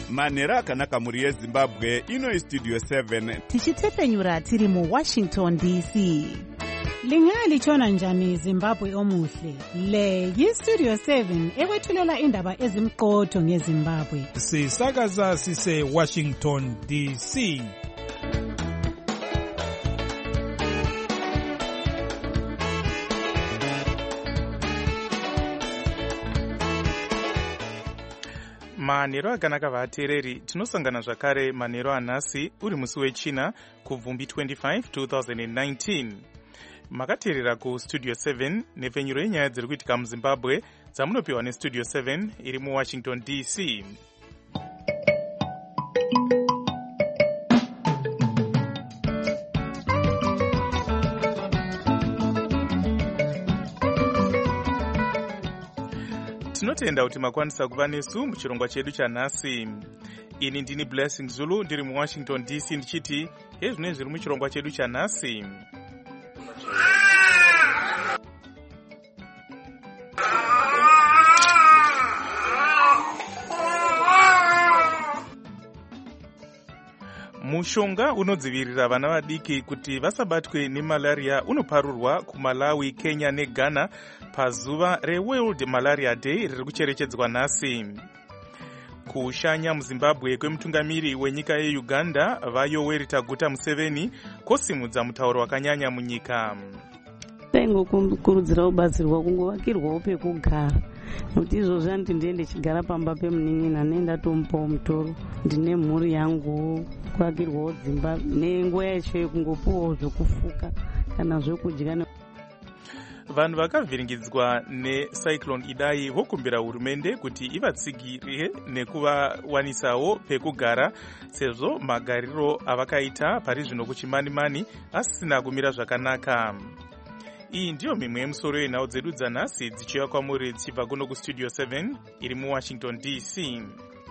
manhero akanaka mhuri yezimbabwe. Ino istudio 7 tichitefenyura tiri muwashington dc. Lingalitshona njani Zimbabwe omuhle? Le yistudio 7 ekwethulela indaba ezimqotho ngeZimbabwe. Sisakaza sise Washington DC. manhero akanaka vateereri, tinosangana zvakare manhero anhasi uri musi wechina kubvumbi 25 2019. makateerera kustudio 7 nepfenyuro yenyaya dziri kuitika muzimbabwe dzamunopiwa nestudio 7 iri muwashington dc. tinotenda kuti makwanisa kuva nesu muchirongwa chedu chanhasi. ini ndini Blessing Zulu ndiri muwashington dc ndichiti hezvinenge zviri muchirongwa chedu chanhasi. mushonga unodzivirira vana vadiki kuti vasabatwe nemalaria unoparurwa kuMalawi, Kenya neGhana pazuva reWorld Malaria Day riri kucherechedzwa nhasi. kushanya muzimbabwe kwemutungamiri wenyika yeUganda vaYoweri Kaguta Museveni kosimudza mutauro wakanyanya munyika. taingokurudzira kubatsirwa kungovakirwawo pekugara, nokuti izvozvo handiti ndiende chigara pamba pemunin'ina nendatomupawo mutoro. ndine mhuri yangu, kuvakirwawo dzimba nenguva yacho yekungopuwawo zvokufuka kana zvokudya. vanhu vakavhiringidzwa necyclone Idai vokumbira hurumende kuti ivatsigire nekuvawanisawo pekugara sezvo magariro avakaita pari zvino kuchimani-mani asisina kumira zvakanaka. iyi ndiyo mimwe yemusoro yenhau dzedu dzanhasi dzichiuya kwamuri dzichibva kuno kustudio 7 iri muwashington dc.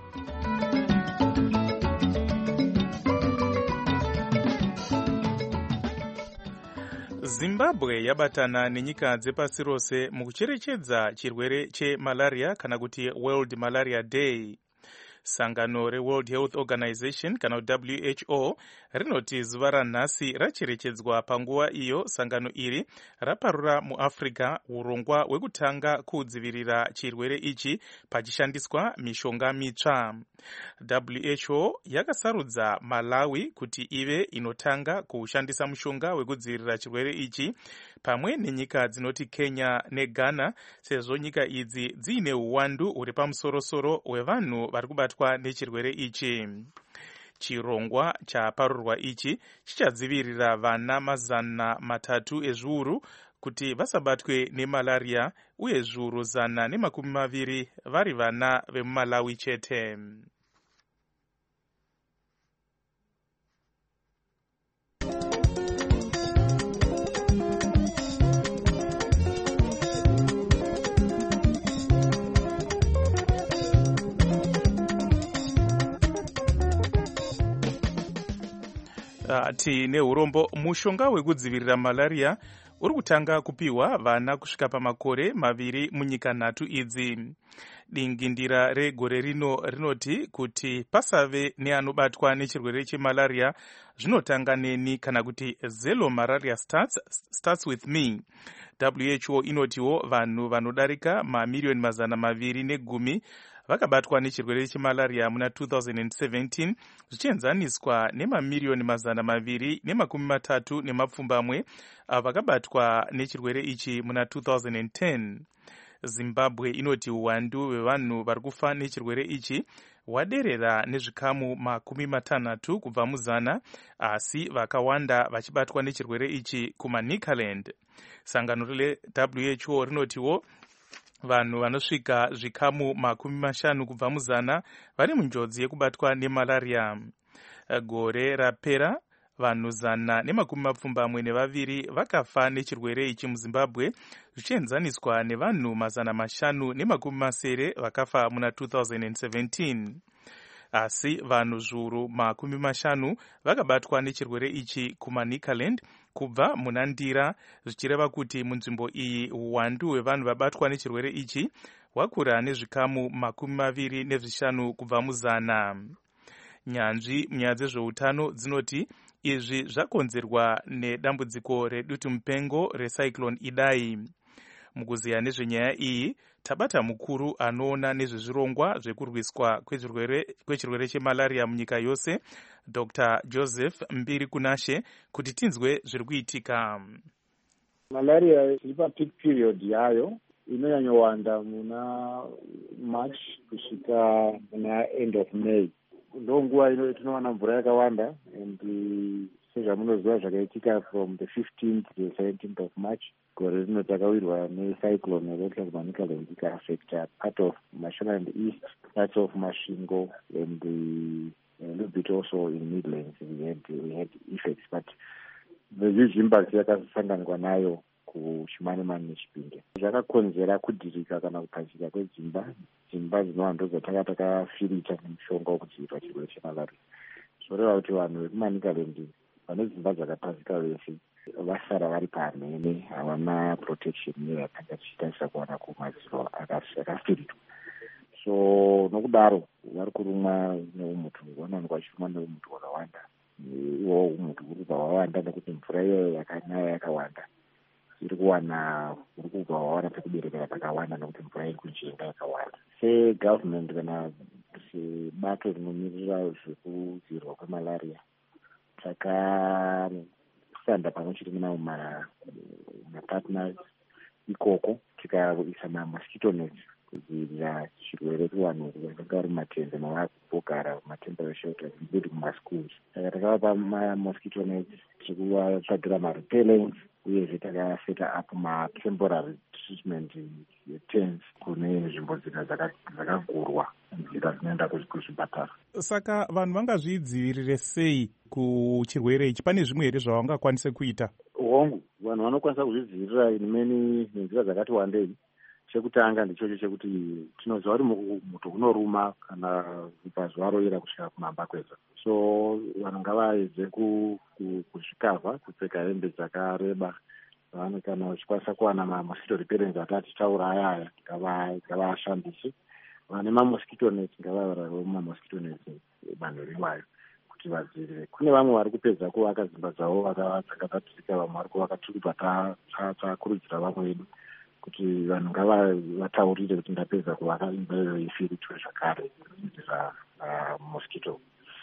zimbabwe yabatana nenyika dzepasi rose mukucherechedza chirwere chemalaria kana kuti World Malaria Day. sangano reWorld Health Organization kana WHO rinoti zuva ranhasi racherechedzwa panguva iyo sangano iri raparura muAfrica urongwa hwekutanga kudzivirira chirwere ichi pachishandiswa mishonga mitsva. WHO yakasarudza Malawi kuti ive inotanga kushandisa mushonga wekudzivirira chirwere ichi pamwe nenyika dzinoti Kenya neGhana sezvo nyika idzi dziine uwandu huri pamusorosoro hwevanhu vari kubatwa nechirwere ichi. chirongwa chaparurwa ichi chichadzivirira vana 300 ezviuru kuti vasabatwe nemalaria uye zviuru 120 vari vana vemuMalawi chete. tine urombo. mushonga wekudzivirira malaria uri kutanga kupiwa vana kusvika pamakore 2 munyika 3 idzi. dingindira regore rino rinoti kuti pasave neanobatwa nechirwere chemalaria zvinotanga neni kana kuti zero malaria starts with me. WHO inotiwo vanhu vanodarika mamiliyoni 210 vakabatwa nechirwere chemalaria muna 2017 zvichienzaniswa nemamiliyoni 230 vakabatwa nechirwere ichi muna 2010. zimbabwe inoti uwandu hwevanhu vari kufa nechirwere ichi hwaderera nezvikamu 60 kubva muzana, asi vakawanda vachibatwa nechirwere ichi kumaNicaland. sangano reWHO rinotiwo vanhu vanosvika zvikamu 50 kubva muzana vari munjodzi yekubatwa nemalaria. gore rapera vanhu 172 vakafa nechirwere ichi muzimbabwe zvichienzaniswa nevanhu 570 vakafa muna 2017. asi vanhu zviuru 50 vakabatwa nechirwere ichi kumaNicaland kubva muna ndira, zvichireva kuti munzvimbo iyi uwandu hwevanhu vabatwa nechirwere ichi wakura nezvikamu 25 kubva muzana. Nyanzvi munyaya dzezveutano dzinoti izvi zvakonzerwa nedambudziko redutu mupengo recyclone Idai. Mukuziya nezvenyaya iyi tabata mukuru anoona nezvezvirongwa zvekurwiswa kwechirwere chemalaria munyika yose, Dr. Joseph Mbirikunashe, kuti tinzwe zviri kuitika. Malaria iri papeak period yayo inonyanyowanda muna March kusvika muna end of May. Ndo nguva ino tinowana mvura yakawanda, and sezvamunoziva zvakaitika from the 15th to the 17th of March. Gore rino takawirwa necyclone Manicaland ikaafecta part of Mashonaland and the east, parts of Masvingo, and a little bit also in Midlands. We had effects, but the huge impact yakasanganwa nayo kuShimanimani neChipinge zvakakonzera kudhirika kana kupadzika kwedzimba dzinohando dzatakafirita nemushonga wekudzivirira chirwere chemalaria. Zvoreva kuti vanhu vekuManicaland vane dzimba dzakapadzika vese vasara vari panhene, havana protection yakanga tichitarisa kuwana kumadziro akafirirwa. So nokudaro vari kurumwa neumutu, vanonga vachirumwa neumutu wakawanda. Iwo umutu uri kubva wawanda nekuti mvura iyoyo yakanaya yakawanda. Iri kubva wawana pekuberekera pakawanda nekuti mvura iri kujenga yakawanda. Segovernment kana sebato rinomirira zvekudzivirwa kwemalaria takasanda pamwe chete nemapartners ikoko tikaisa mamosquito nets kudzivirira chirwere kuvanhu vanenge vari mumatende mavakugara matemporary shelters including mumaschools. Saka takavapa mamosquito nets, tikuvapatira marepellents, uyezve takaseta up matemporary treatment tents kune nzvimbo dzakagurwa nzira dzinoenda kuzvipatara. Saka vanhu vangazvidzivirire sei kuchirwere ichi? Pane zvimwe here zvavangakwanisa kuita? Hongu, vanhu vanokwanisa kuzvidzivirira nenzira dzakati wandei. Chekutanga ndichocho chekuti tinoziva kuti muto unoruma kana pazuva roira kusvika kumambakwedza. So vanhu ngavaedze kuzvikavha, kupfeka hembe dzakareba. Vanhu kana vachikwanisa kuwana mamosquito repellents atati tauraya ngavashandise. Vane mamosquito nets ngavarawo mamosquito nets bando riwayo kuti vadzivirire. Kune vamwe vari kupedza kuvaka dzimba dzavo vakadzakadzika, vamwe vari kuvaka turi takurudzira vamwe vedu kuti vanhu ngavataurire kuti ndapedza kuvaka imba iyoyo ifiritwe zvakare kudzivirira mosquito.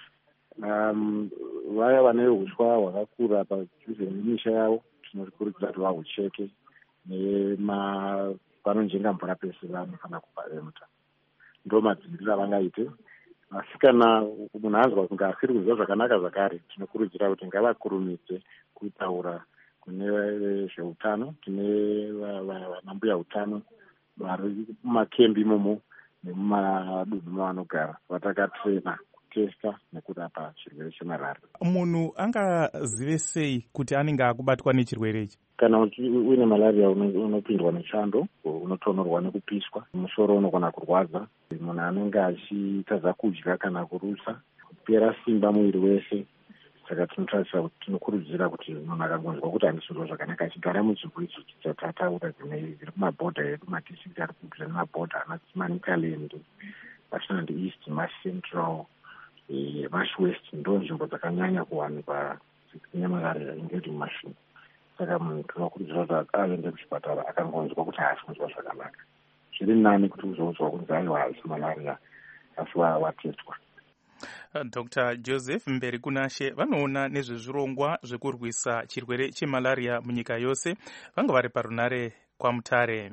Vaya vane uswa hwakakura padhuze nemisha yavo tinokurudzira kuti vahucheke panonjenga mvura pese vanofana kuparemta. Ndo madziviriro avangaite. Asi kana munhu anzwa kunge asiri kuziva zvakanaka zvakare, tinokurudzira kuti ngavakurumidze kutaura kune vezveutano, tine vanambuya utano vari mumakembi imomo nemumadunhu mavanogara vatakatrena kutesta nekurapa chirwere chemalaria. Munhu angazive sei kuti anenge akubatwa nechirwere ichi? Kana uine malaria unopindwa nechando, unotonorwa nekupiswa, musoro unogona kurwadza, munhu anenge achitadza kudya kana kurusa, kupera simba muviri wese. Saka tinotarisa kuti tinokurudzira kuti munhu akangonzwa kuti handisizwa zvakanaka achigara munzvimbo idzi dzatataura dziri kumabhodha edu, madistrict ari kudhura nemabhodha Manicaland, Mashonaland East, Central, West, ndo nzvimbo dzakanyanya kuwanikwa nemalaria ingeti mumasvingo. Saka munhu tinokurudzira kuti aende kuchipatara akangonzwa kuti haasi kunzwa zvakanaka. Zviri nani kuti uzonzwa kunzi aiwa haisi malaria asi watestwa. Dr. Joseph Mbirikunashe vanoona nezvezvirongwa zvekurwisa chirwere chemalaria munyika yose. Vanga vari parunare kwaMutare.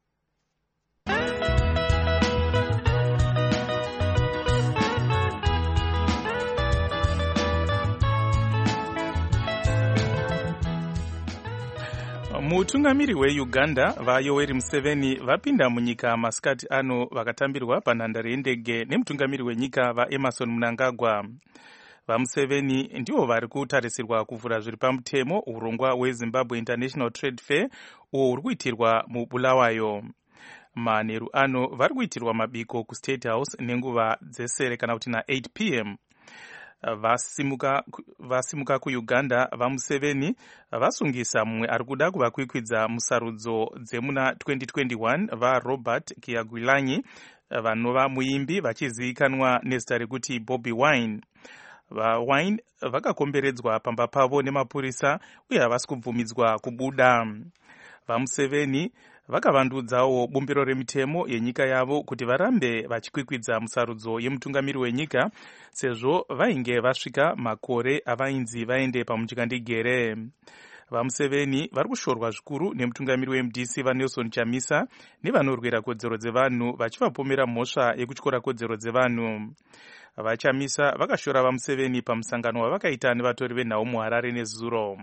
Mutungamiri weUganda vaYoweri Museveni vapinda munyika masikati ano vakatambirwa panhandare yendege nemutungamiri wenyika vaEmerson Mnangagwa. VaMuseveni ndivo vari kutarisirwa kuvhura zviri pamutemo urongwa hweZimbabwe International Trade Fair uwo uri kuitirwa muBulawayo. Manheru ano vari kuitirwa mabiko kuState House nenguva dzesere kana kuti na 8 p.m. vasimuka kuuganda vamuseveni vasungisa mumwe ari kuda kuvakwikwidza musarudzo dzemuna 2021 varobert kyagulanyi vanova muimbi vachizivikanwa nezita rekuti Bobi Wine. VaWine vakakomberedzwa pamba pavo nemapurisa uye havasi kubvumidzwa kubuda. VaMuseveni vakavandudzawo bumbiro remitemo yenyika yavo kuti varambe vachikwikwidza musarudzo yemutungamiri wenyika sezvo vainge vasvika makore avainzi vaende pamuchikandigere. VaMuseveni vari kushorwa zvikuru nemutungamiri weMDC vaNelson Chamisa nevanorwira kodzero dzevanhu vachivapomera mhosva yekutyora kodzero dzevanhu. VaChamisa vakashora vaMuseveni pamusangano wavakaita nevatori venhau muHarare nezuro.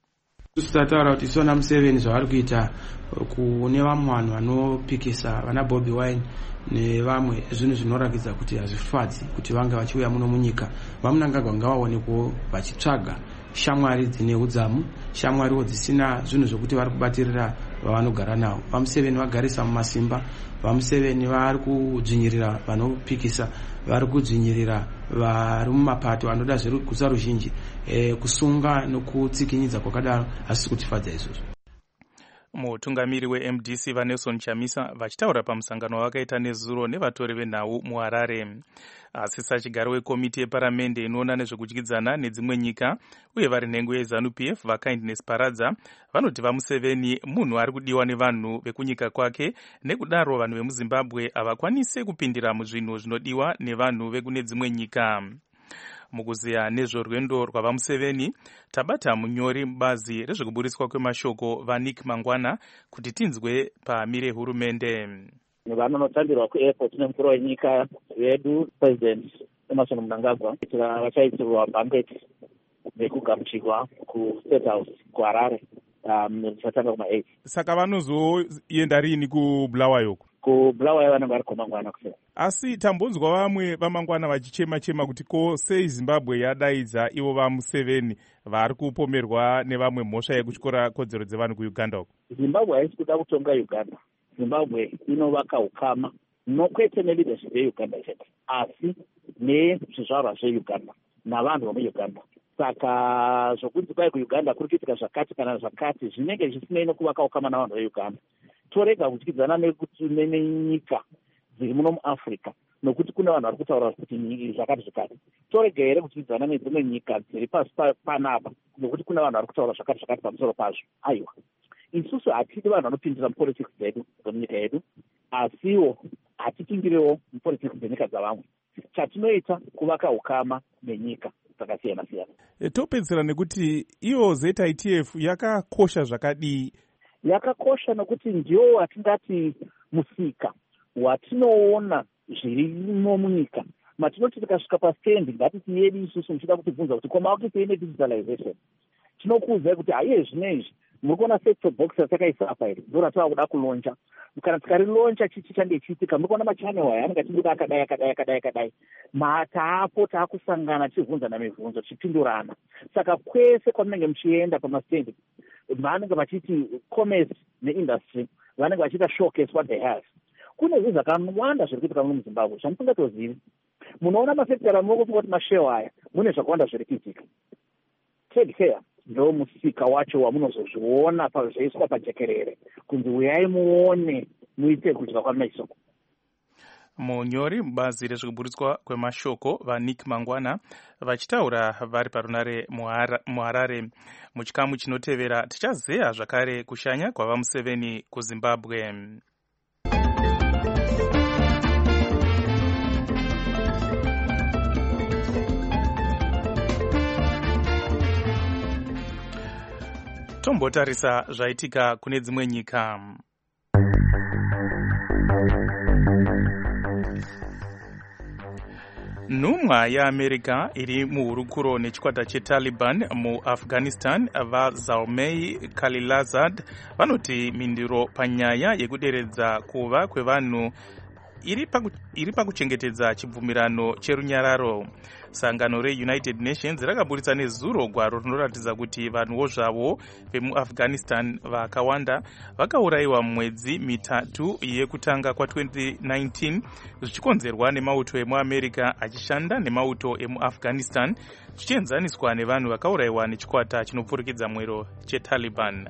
Tataura kuti sona Museveni zvavari kuita kune vamwe vanhu vanopikisa vana Bobi Wine nevamwe zvinhu zvinoratidza kuti hazvifadzi kuti vange vachiuya muno munyika. Vamunangagwa ngavaonekwo vachitsvaga shamwari dzine udzamu, shamwariwo dzisina zvinhu zvokuti vari kubatirira vavanogara navo. VaMuseveni vagarisa mumasimba, VaMuseveni vari kudzvinyirira vanopikisa, vari kudzvinyirira vari mumapato anoda kusa ruzhinji. Kusunga nokutsikinyidza kwakadaro hasisi kutifadza izvozvo. Mutungamiri weMDC vaNelson Chamisa vachitaura pamusangano wavakaita nezuro nevatori venhau muHarare. Asi sachigaro wekomiti yeparamende inoona nezvekudyidzana nedzimwe nyika uye vari nhengo yeZANU-PF vaKindness Paradza vanoti vaMuseveni munhu ari kudiwa nevanhu vekunyika kwake, nekudaro vanhu vemuZimbabwe havakwanise kupindira muzvinhu zvinodiwa nevanhu vekune dzimwe nyika. Mukuziya nezvorwendo rwavaMuseveni tabata munyori mubazi rezvekuburiswa kwemashoko vaNick Mangwana kuti tinzwe pamire hurumende. Vanonotambirwa kuairport nemukuru wenyika yedu President Emmerson Mnangagwa vachaitirwa bhangeti nekugamuchirwa kuState House kuHarare chatanga kuma8. Saka vanozoenda rini kuBulawayo? kuBulawayo vanenge vari kuMangwana kusera. Asi tambonzwa vamwe vaMangwana vachichema kuti ko sei Zimbabwe yadaidza ivo vaMuseveni vari kupomerwa nevamwe mhosva yekutyora kodzero dzevanhu kuUganda uko. Zimbabwe haisi kuda kutonga Uganda. Zimbabwe inovaka ukama nokwete neleadership yeUganda chete, asi nezvizvarwa zveUganda navanhu vomuUganda. Saka zvokunzi kwai kuUganda kuri kuitika zvakati kana zvakati zvinenge zvisinei nokuvaka ukama navanhu veUganda. Torega kudyidzana nenyika dziri muno muAfrica nokuti kuna vanhu vari kutaura kuti zvakati zvakati. Torega here kudyidzana nedzimwe nyika dziri pasi panapa nokuti kuna vanhu vari kutaura zvakati zvakati pamusoro pazvo. Aiwa, isusu hatidi vanhu vanopindira mupolitics dzedu dzemunyika yedu, asiwo hatipindirewo mupolitics dzenyika dzavamwe. Chatinoita kuvaka ukama nenyika dzakasiyana siyana. Topedzera nekuti iyo ZITF yakakosha zvakadii? Yakakosha nokuti ndiyo watingati musika watinoona zvirimo munyika. Matinoti tikasvika pastendi ngatiti yedu isusu muchida kutibvunza kuti koma kuti ine digitalization. Tinokuudzai kuti haiye zvinezvi muri kuona sector box yatakaisa apa here ndo ratava kuda kulonja. Kana tikarilonja chichi change chiitika, muri kuona machanel aya anenge achibuda akadai. Mataapo taakusangana tichibvunzana mibvunzo tichipindurana. Saka kwese kwamunenge muchienda pamastendi vanenge vachiti commerce neindustry vanenge vachiita showcase what they have. Kune zvinhu zvakawanda zviri kuitika muno muZimbabwe zvamusingatozivi. Munoona masekitari amuri kufunga kuti mashewa aya mune zvakawanda zviri kuitika. Trade fair ndo musika wacho wamunozozviona zveiswa pajekerere kunzi uyai muone muite kudya kwameso. Munyori mubazi rezvekuburiswa kwemashoko vaNick Mangwana vachitaura vari parunare muHarare. Muchikamu chinotevera tichazeya zvakare kushanya kwavaMuseveni kuZimbabwe. Tombotarisa zvaitika kune dzimwe nyika. Nhumwa yeAmerica iri muhurukuro nechikwata cheTaliban muAfghanistan vaZalmay Khalilzad vanoti mindiro panyaya yekuderedza kuva kwevanhu iri pakuchengetedza chibvumirano cherunyararo. Sangano reUnited Nations rakaburitsa nezuro gwaro rinoratidza kuti vanhuwo zvavo vemuAfghanistan vakawanda vakaurayiwa mumwedzi mitatu yekutanga kwa2019 zvichikonzerwa nemauto emuAmerica achishanda nemauto emuAfghanistan, zvichienzaniswa nevanhu vakaurayiwa nechikwata chinopfurikidza mwero cheTaliban.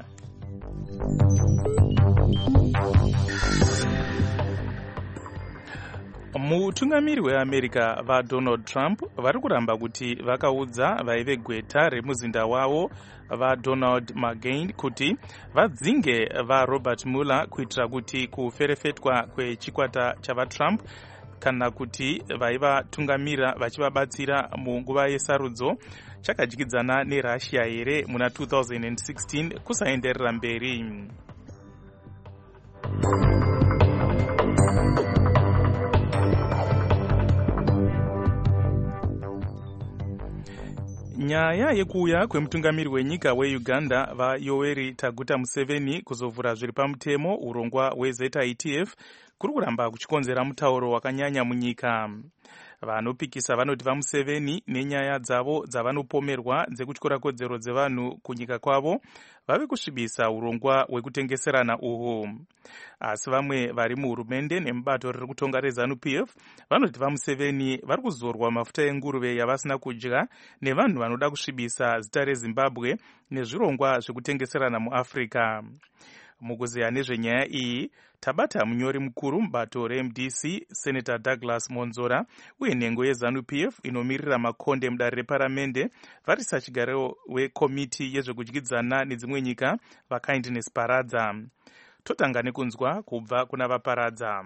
Mutungamiri weAmerica vaDonald Trump vari kuramba kuti vakaudza vaive gweta remuzinda wavo vaDonald McGahn kuti vadzinge vaRobert Mueller kuitira kuti kuferefetwa kwechikwata chavaTrump kana kuti vaivatungamira vachivabatsira munguva yesarudzo chakadyidzana neRussia here muna 2016 kusaenderera mberi. Nyaya yekuuya kwemutungamiri wenyika weUganda vaYoweri Kaguta Museveni kuzovhura zviri pamutemo urongwa hweZITF kuri kuramba kuchikonzera mutauro wakanyanya munyika. Vanopikisa vanoti vaMuseveni nenyaya dzavo dzavanopomerwa dzekutyora kodzero dzevanhu kunyika kwavo vave kusvibisa urongwa hwekutengeserana uhwu. Asi vamwe vari muhurumende nemubato riri kutonga reZANU-PF vanoti vaMuseveni vari kuzorwa mafuta enguruve yavasina kudya nevanhu vanoda kusvibisa zita reZimbabwe nezvirongwa zvekutengeserana muAfrica. Mukuzeya nezvenyaya iyi tabata munyori mukuru mubato reMDC Senator Douglas Monzora uye nhengo yeZANU-PF inomirira makonde mudare reparamende varisa chigaro wekomiti yezvekudyidzana nedzimwe nyika vaKindness Paradza. Totanga nekunzwa kubva kuna vaparadza.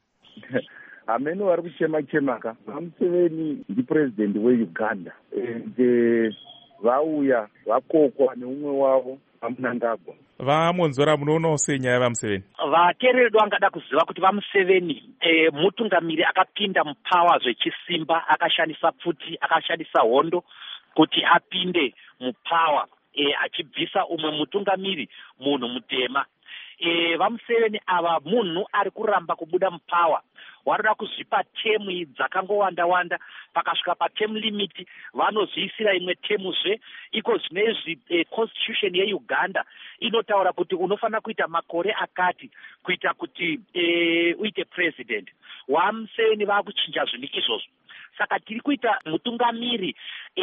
Hameno vari kuchema-chemaka. vaMuseveni ndipurezidendi weUganda ende vauya vakokwa neumwe wavo vaMnangagwa. vaMonzora munoonawo sei nyaya vaMuseveni? Vateereri vangada kuziva kuti vaMuseveni mutungamiri akapinda mupawa zvechisimba, akashandisa pfuti, akashandisa hondo kuti apinde mupawa achibvisa umwe mutungamiri munhu mutema. vaMuseveni ava munhu ari kuramba kubuda mupawa, varida kuzvipa temu dzakangowanda-wanda, pakasvika patemu limiti vanozviisira imwe temuzve. Iko zvinezvi constitution yeUganda inotaura kuti unofanira kuita makore akati kuita kuti uite president. vaMuseveni vakuchinja zvinhu izvozvo. Saka tiri kuita mutungamiri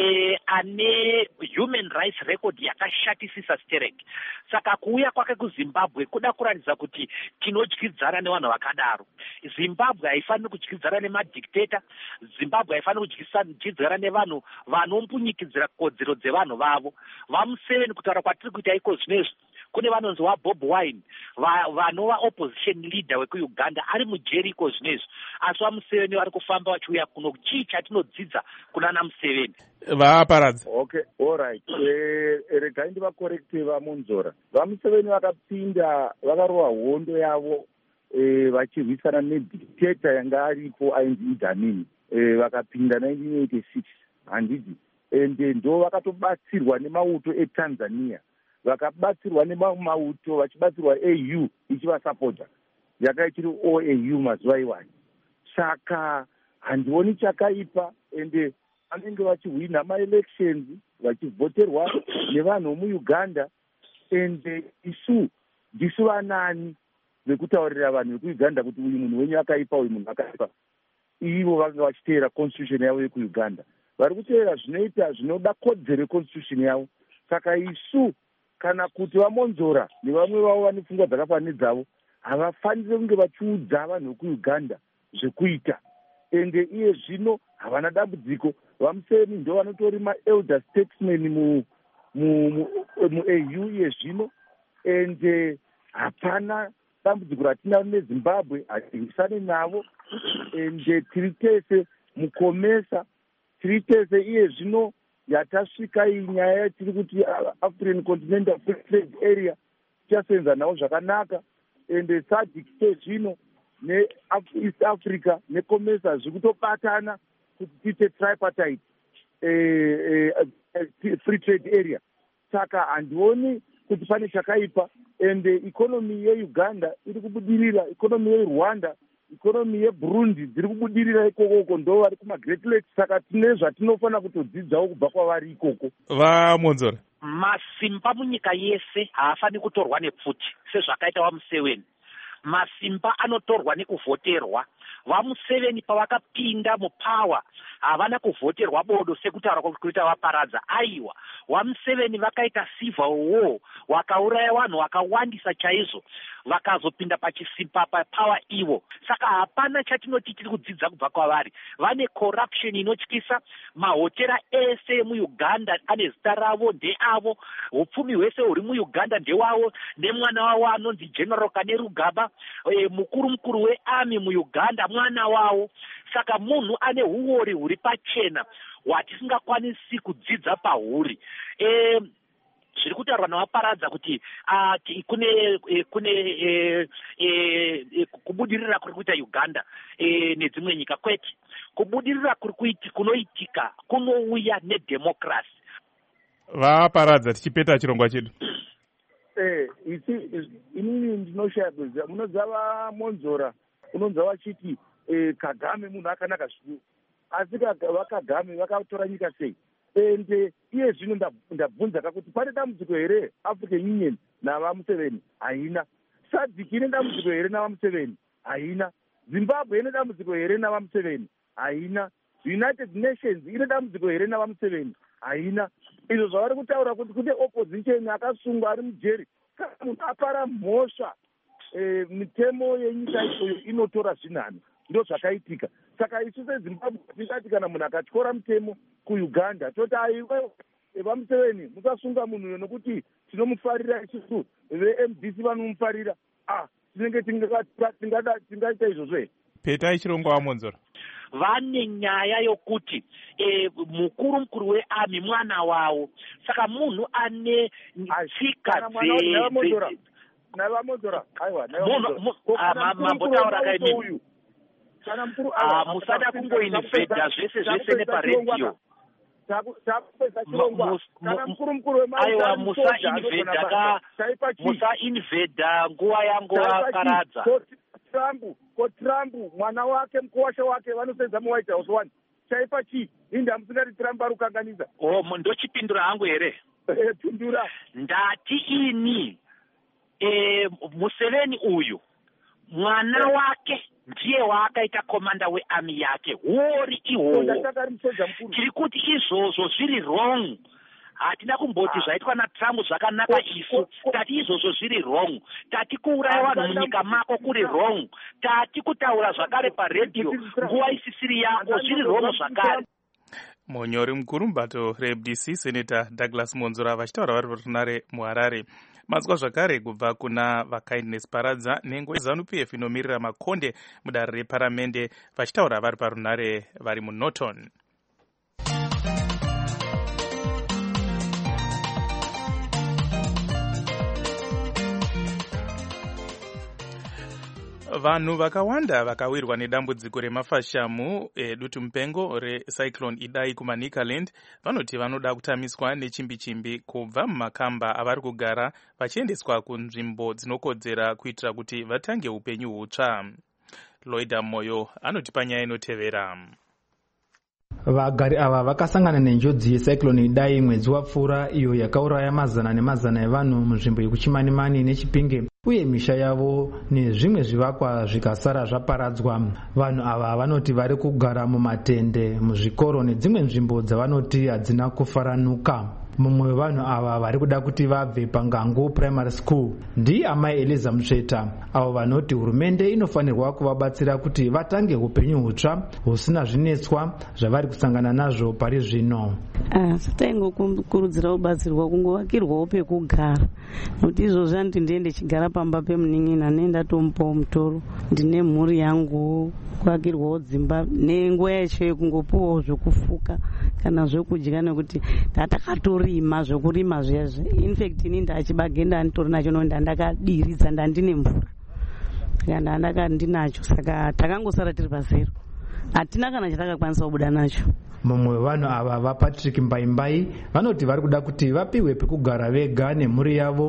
ane human rights record yakashatisisa stereki. Saka kuuya kwake kuZimbabwe kuda kuratidza kuti tinodyidzana nevanhu vakadaro. Zimbabwe haifaniri kudyidzana nemadictator. Zimbabwe haifaniri kudyidzana nevanhu vanombunyikidzira kodzero dzevanhu vavo. vaMuseveni kutaura kwatiri kuita iko zvinezvi, kune vanonzi waBobi Wine vanova opposition leader wekuUganda ari mujeri iko zvinezvi, asi vaMuseveni vari kufamba vachiuya kuno. Chii chatinodzidza kunana Museveni? Vaparadza. Okay, all right. Regai ndivakorekte vaMonzora. vaMuseveni vakapinda vakarova hondo yavo vachirwisana nedictator yanga aripo ainzi Idi Amin. Vakapinda 1986 handiti, ende ndo vakatobatsirwa nemauto eTanzania, vakabatsirwa nemauto vachibatsirwa AU ichivasapota, yaka ichiri OAU mazuva iwani. Saka handioni chakaipa, ende vanenge vachihwina maelections vachivhoterwa nevanhu muUganda, ende ndisu vanani vekutaurira vanhu vekuUganda kuti uyu munhu wenyu akaipa, uyu munhu akaipa. Ivo vanga vachiteera constitution yavo yekuUganda, vari kuteera zvinoda kodzero yeconstitution yavo. Saka isu kana kuti vaMonzora nevamwe vavo vane pfungwa dzakafanana nedzavo havafaniri kunge vachiudza vanhu vekuUganda zvekuita, ende iye zvino havana dambudziko. vaMuseveni ndo vanotori maelder statesmen muAU iye zvino, ende hapana dambudziko ratinaro neZimbabwe, hatirwisane navo, ende tiri tese mukomesa, tiri tese iye zvino yatasvika iyi nyaya yatiri kuti African Continental Free Trade Area tichasenza navo zvakanaka, ende SADC zvino neEast Africa nekomesa zviri kutobatana kuti tiite tripartite free trade area. Saka handioni kuti pane chakaipa, ende ikonomi yeUganda iri kubudirira, ikonomi yeRwanda ikonomi yeburundi dziri kubudirira ikoko ndo vari kumagreat lakes, saka tine zvatinofanira kutodzidzawo kubva kwavari ikoko. Vamonzora, masimba munyika yese haafani kutorwa nepfuti sezvakaita vamuseveni. Masimba anotorwa nekuvhoterwa. Vamuseveni pavakapinda mupawa havana kuvhoterwa bodo sekutaura kuita vaparadza. Aiwa, vamuseveni vakaita civil war, wakauraya vanhu vakawandisa chaizvo, vakazopinda pachisimba papawa ivo. Saka hapana chatinoti tiri kudzidza kubva kwavari. Vane corruption inotyisa. Mahotera ese muuganda ane zita ravo ndeavo. Upfumi hwese huri muuganda ndewavo, nemwana wavo anonzi General Kanerugaba, mukuru wearmy muuganda mwana wavo. Saka munhu ane huori huri pachena hwatisingakwanisi kudzidza pahuri. Zviri kutaurwa navaparadza kuti kune kubudirira kuri kuita Uganda nedzimwe nyika. Kwete, kubudirira kuri kunoitika kunouya nedemocracy. vaparadza tichipeta chirongwa chedu. Inini ndinoshaya kuziva, munodza vamonzora unonzwa vachiti Kagame munhu akanaka zvikuru, asi vaKagame vakatora nyika sei? Ende iye zvino ndabvunza kakuti pane dambudziko here African Union navamuseveni? Haina. SADC ine dambudziko here navamuseveni? Haina. Zimbabwe ine dambudziko here navamuseveni? Haina. United Nations ine dambudziko here navamuseveni? Haina. Izvo zvavari kutaura kuti kune opposition akasungwa ari mujeri. Kana munhu apara mhosva, mitemo yenyika iyoyo inotora zvinhani. Ndo zvakaitika. Saka isu seZimbabwe tingati kana munhu akatyora mutemo kuUganda toti vamuseveni musasunga munhu nokuti tinomufarira isusu, veMDC vanomufarira. Tinenge tingaita izvozvo here? Petai chirongwa wamonzora. Vane nyaya yokuti mukuru wearmy mwana wavo. Saka munhu ane tsika navamonzora. Aiwa, mambotaura kaimini. Musada kungoinveda zvese neparedio. Aiwa, musainveda nguva yangu vaparadza. Trump mwana wake mukowasha wake vanosenza muWhite House 1 chaipa chii? Indi hamusingati Trump ari kukanganisa. Ndochipindura hangu here? Pindura. Ndati ini Museveni uyu mwana wake ndiye waakaita komanda wearmy yake. Huori ihwohwo. Tiri kuti izvozvo zviri wrong. Hatina kumboti zvaitwa naTrump zvakanaka isu. Tati izvozvo zviri wrong. Tati kuuraya vanhu munyika mako kuri wrong. Tati kutaura zvakare paredio nguva isisiri yako zviri wrong zvakare. Munyori mukuru mubato reFDC Senator Douglas Monzora vachitaura vari parunare muHarare. Mazwa zvakare kubva kuna vaKindness Paradza nhengo yeZANU-PF inomirira makonde mudare reparamende vachitaura vari parunare vari muNorton. Vanhu vakawanda vakawirwa nedambudziko remafashamu dutu mupengo recyclone Idai kuManicaland vanoti vanoda kutamiswa nechimbi-chimbi kubva mumakamba avari kugara vachiendeswa kunzvimbo dzinokodzera kuitira kuti vatange upenyu hutsva. Loida Moyo anotipa nyaya inotevera. Vagari ava vakasangana nenjodzi yecyclone Idai mwedzi wapfuura iyo yakauraya mazana nemazana evanhu munzvimbo yekuChimanimani neChipinge uye misha yavo nezvimwe zvivakwa zvikasara zvaparadzwa. Vanhu ava vanoti vari kugara mumatende, muzvikoro nedzimwe nzvimbo dzavanoti hadzina kufaranuka. Mumwe wevanhu ava vari kuda kuti vabve paNgangu Primary School ndiamai Eliza Mutsveta, avo vanoti hurumende inofanirwa kuvabatsira kuti vatange upenyu hutsva husina zvinetswa zvavari kusangana nazvo pari zvino. Taingokurudzira kubatsirwa kungovakirwawo pekugara, nokuti izvozvo anditi ndiye ndichigara pamba pemunin'ina nendatomupawo mutoro, ndine mhuri yangu, kuvakirwawo dzimba nenguva yacho yekungopuwawo zvokufuka kana zvokudya, nekuti tatakatorima zvokurima zvezve. Infact ini ndachibage ndanitori nacho nokuti ndandakadiridza ndandine mvura saka ndandinacho, saka takangosara tiri pazero, hatina kana chatakakwanisa kubuda nacho. Mumwe wevanhu ava vaPatrick Mbaimbai vanoti vari kuda kuti vapiwe pekugara vega nemhuri yavo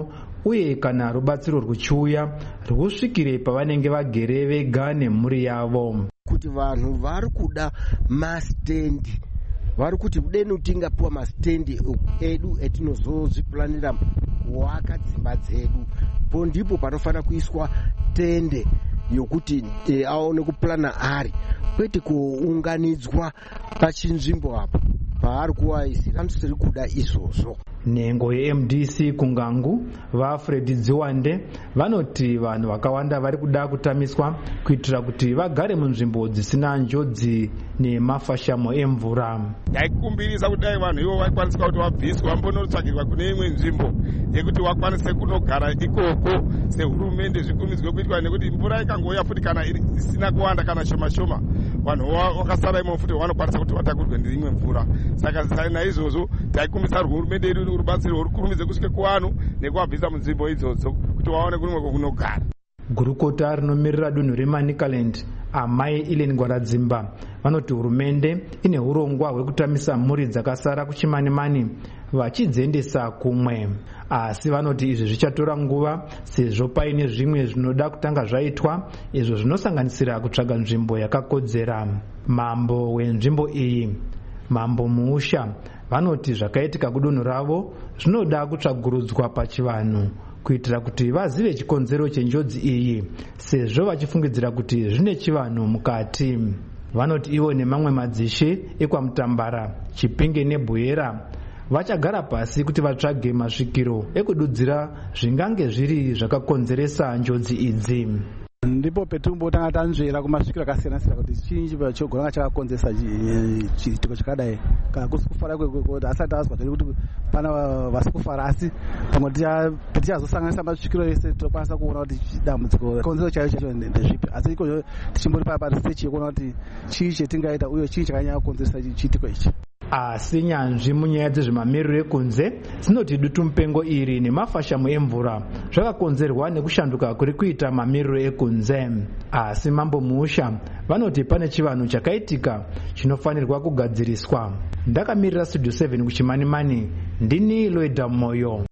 uye kana rubatsiro ruchiuya rwusvikire pavanenge vagere vega nemhuri yavo. Kuti vanhu vari kuda masitendi, vari kuti deni tingapiwa masitendi edu etinozozvipulanira kuwaka dzimba dzedu, po ndipo panofanira kuiswa tende yokuti aone kupulana ari, kwete kuunganidzwa pachinzvimbo apo paari kuvaisira. Hamusiri kuda izvozvo. Nhengo yeMDC kuNgangu vaFred Dziwande vanoti vanhu vakawanda vari kuda kutamiswa kuitira kuti vagare munzvimbo dzisina njodzi nemafashamo emvura. Ndaikumbirisa kuti dai vanhu ivo vakwaniswa kuti vabviswa vambonotsvagirwa kune imwe nzvimbo yekuti vakwanise kunogara ikoko sehurumende zvikumidzwe kuitwa, nekuti mvura ikangouya futi kana isina kuwanda kana shoma shoma, vanhu vakasara imo futi vanokwanisa kuti vatakurwe neimwe mvura. Saka naizvozvo taikumbisa hurumende yedu rubatsiro rukurumidze kusvike kuvanhu nekuvabvisa munzvimbo idzodzo kuti vaone kunwe kunogara. Gurukota rinomirira dunhu reManicaland Amai Ellen Ngwaradzimba vanoti hurumende ine urongwa hwekutamisa mhuri dzakasara kuchimanimani vachidziendesa kumwe, asi vanoti izvi zvichatora nguva sezvo paine zvimwe zvinoda kutanga zvaitwa, izvo zvinosanganisira kutsvaga nzvimbo yakakodzera. Mambo wenzvimbo iyi, Mambo Muusha, vanoti zvakaitika kudunhu ravo zvinoda kutsvagurudzwa pachivanhu kuitira kuti vazive chikonzero chenjodzi iyi, sezvo vachifungidzira kuti zvine chivanhu mukati. Vanoti ivo nemamwe madzishe ekwaMutambara, Chipinge neBuyera vachagara pasi kuti vatsvage masvikiro ekududzira zvingange zviri zvakakonzeresa njodzi idzi. Ndipo petimbotanga tanzvera kumasvikiro akasiyana-siyana kuti chinji chogona chakakonzeresa chiitiko chakadai, kana kusi kufara kwekuti asati azwa kuti pana vasi kufara, asi pamwe tichazosanganisa masvikiro ese tokwanisa kuona kuti dambudziko konzero chacho ndezvipi, asi iko tichimbori parisechi yekuona kuti chii chetingaita uye chii chakanyanya kukonzeresa chiitiko ichi. Asi nyanzvi munyaya dzezvemamiriro ekunze dzinoti dutu mupengo iri nemafashamo emvura zvakakonzerwa nekushanduka kuri kuita mamiriro ekunze. Asi Mambo Muusha vanoti pane chivanhu chakaitika chinofanirwa kugadziriswa. Ndakamirira Studio 7 kuchimanimani, ndini Loida Moyo.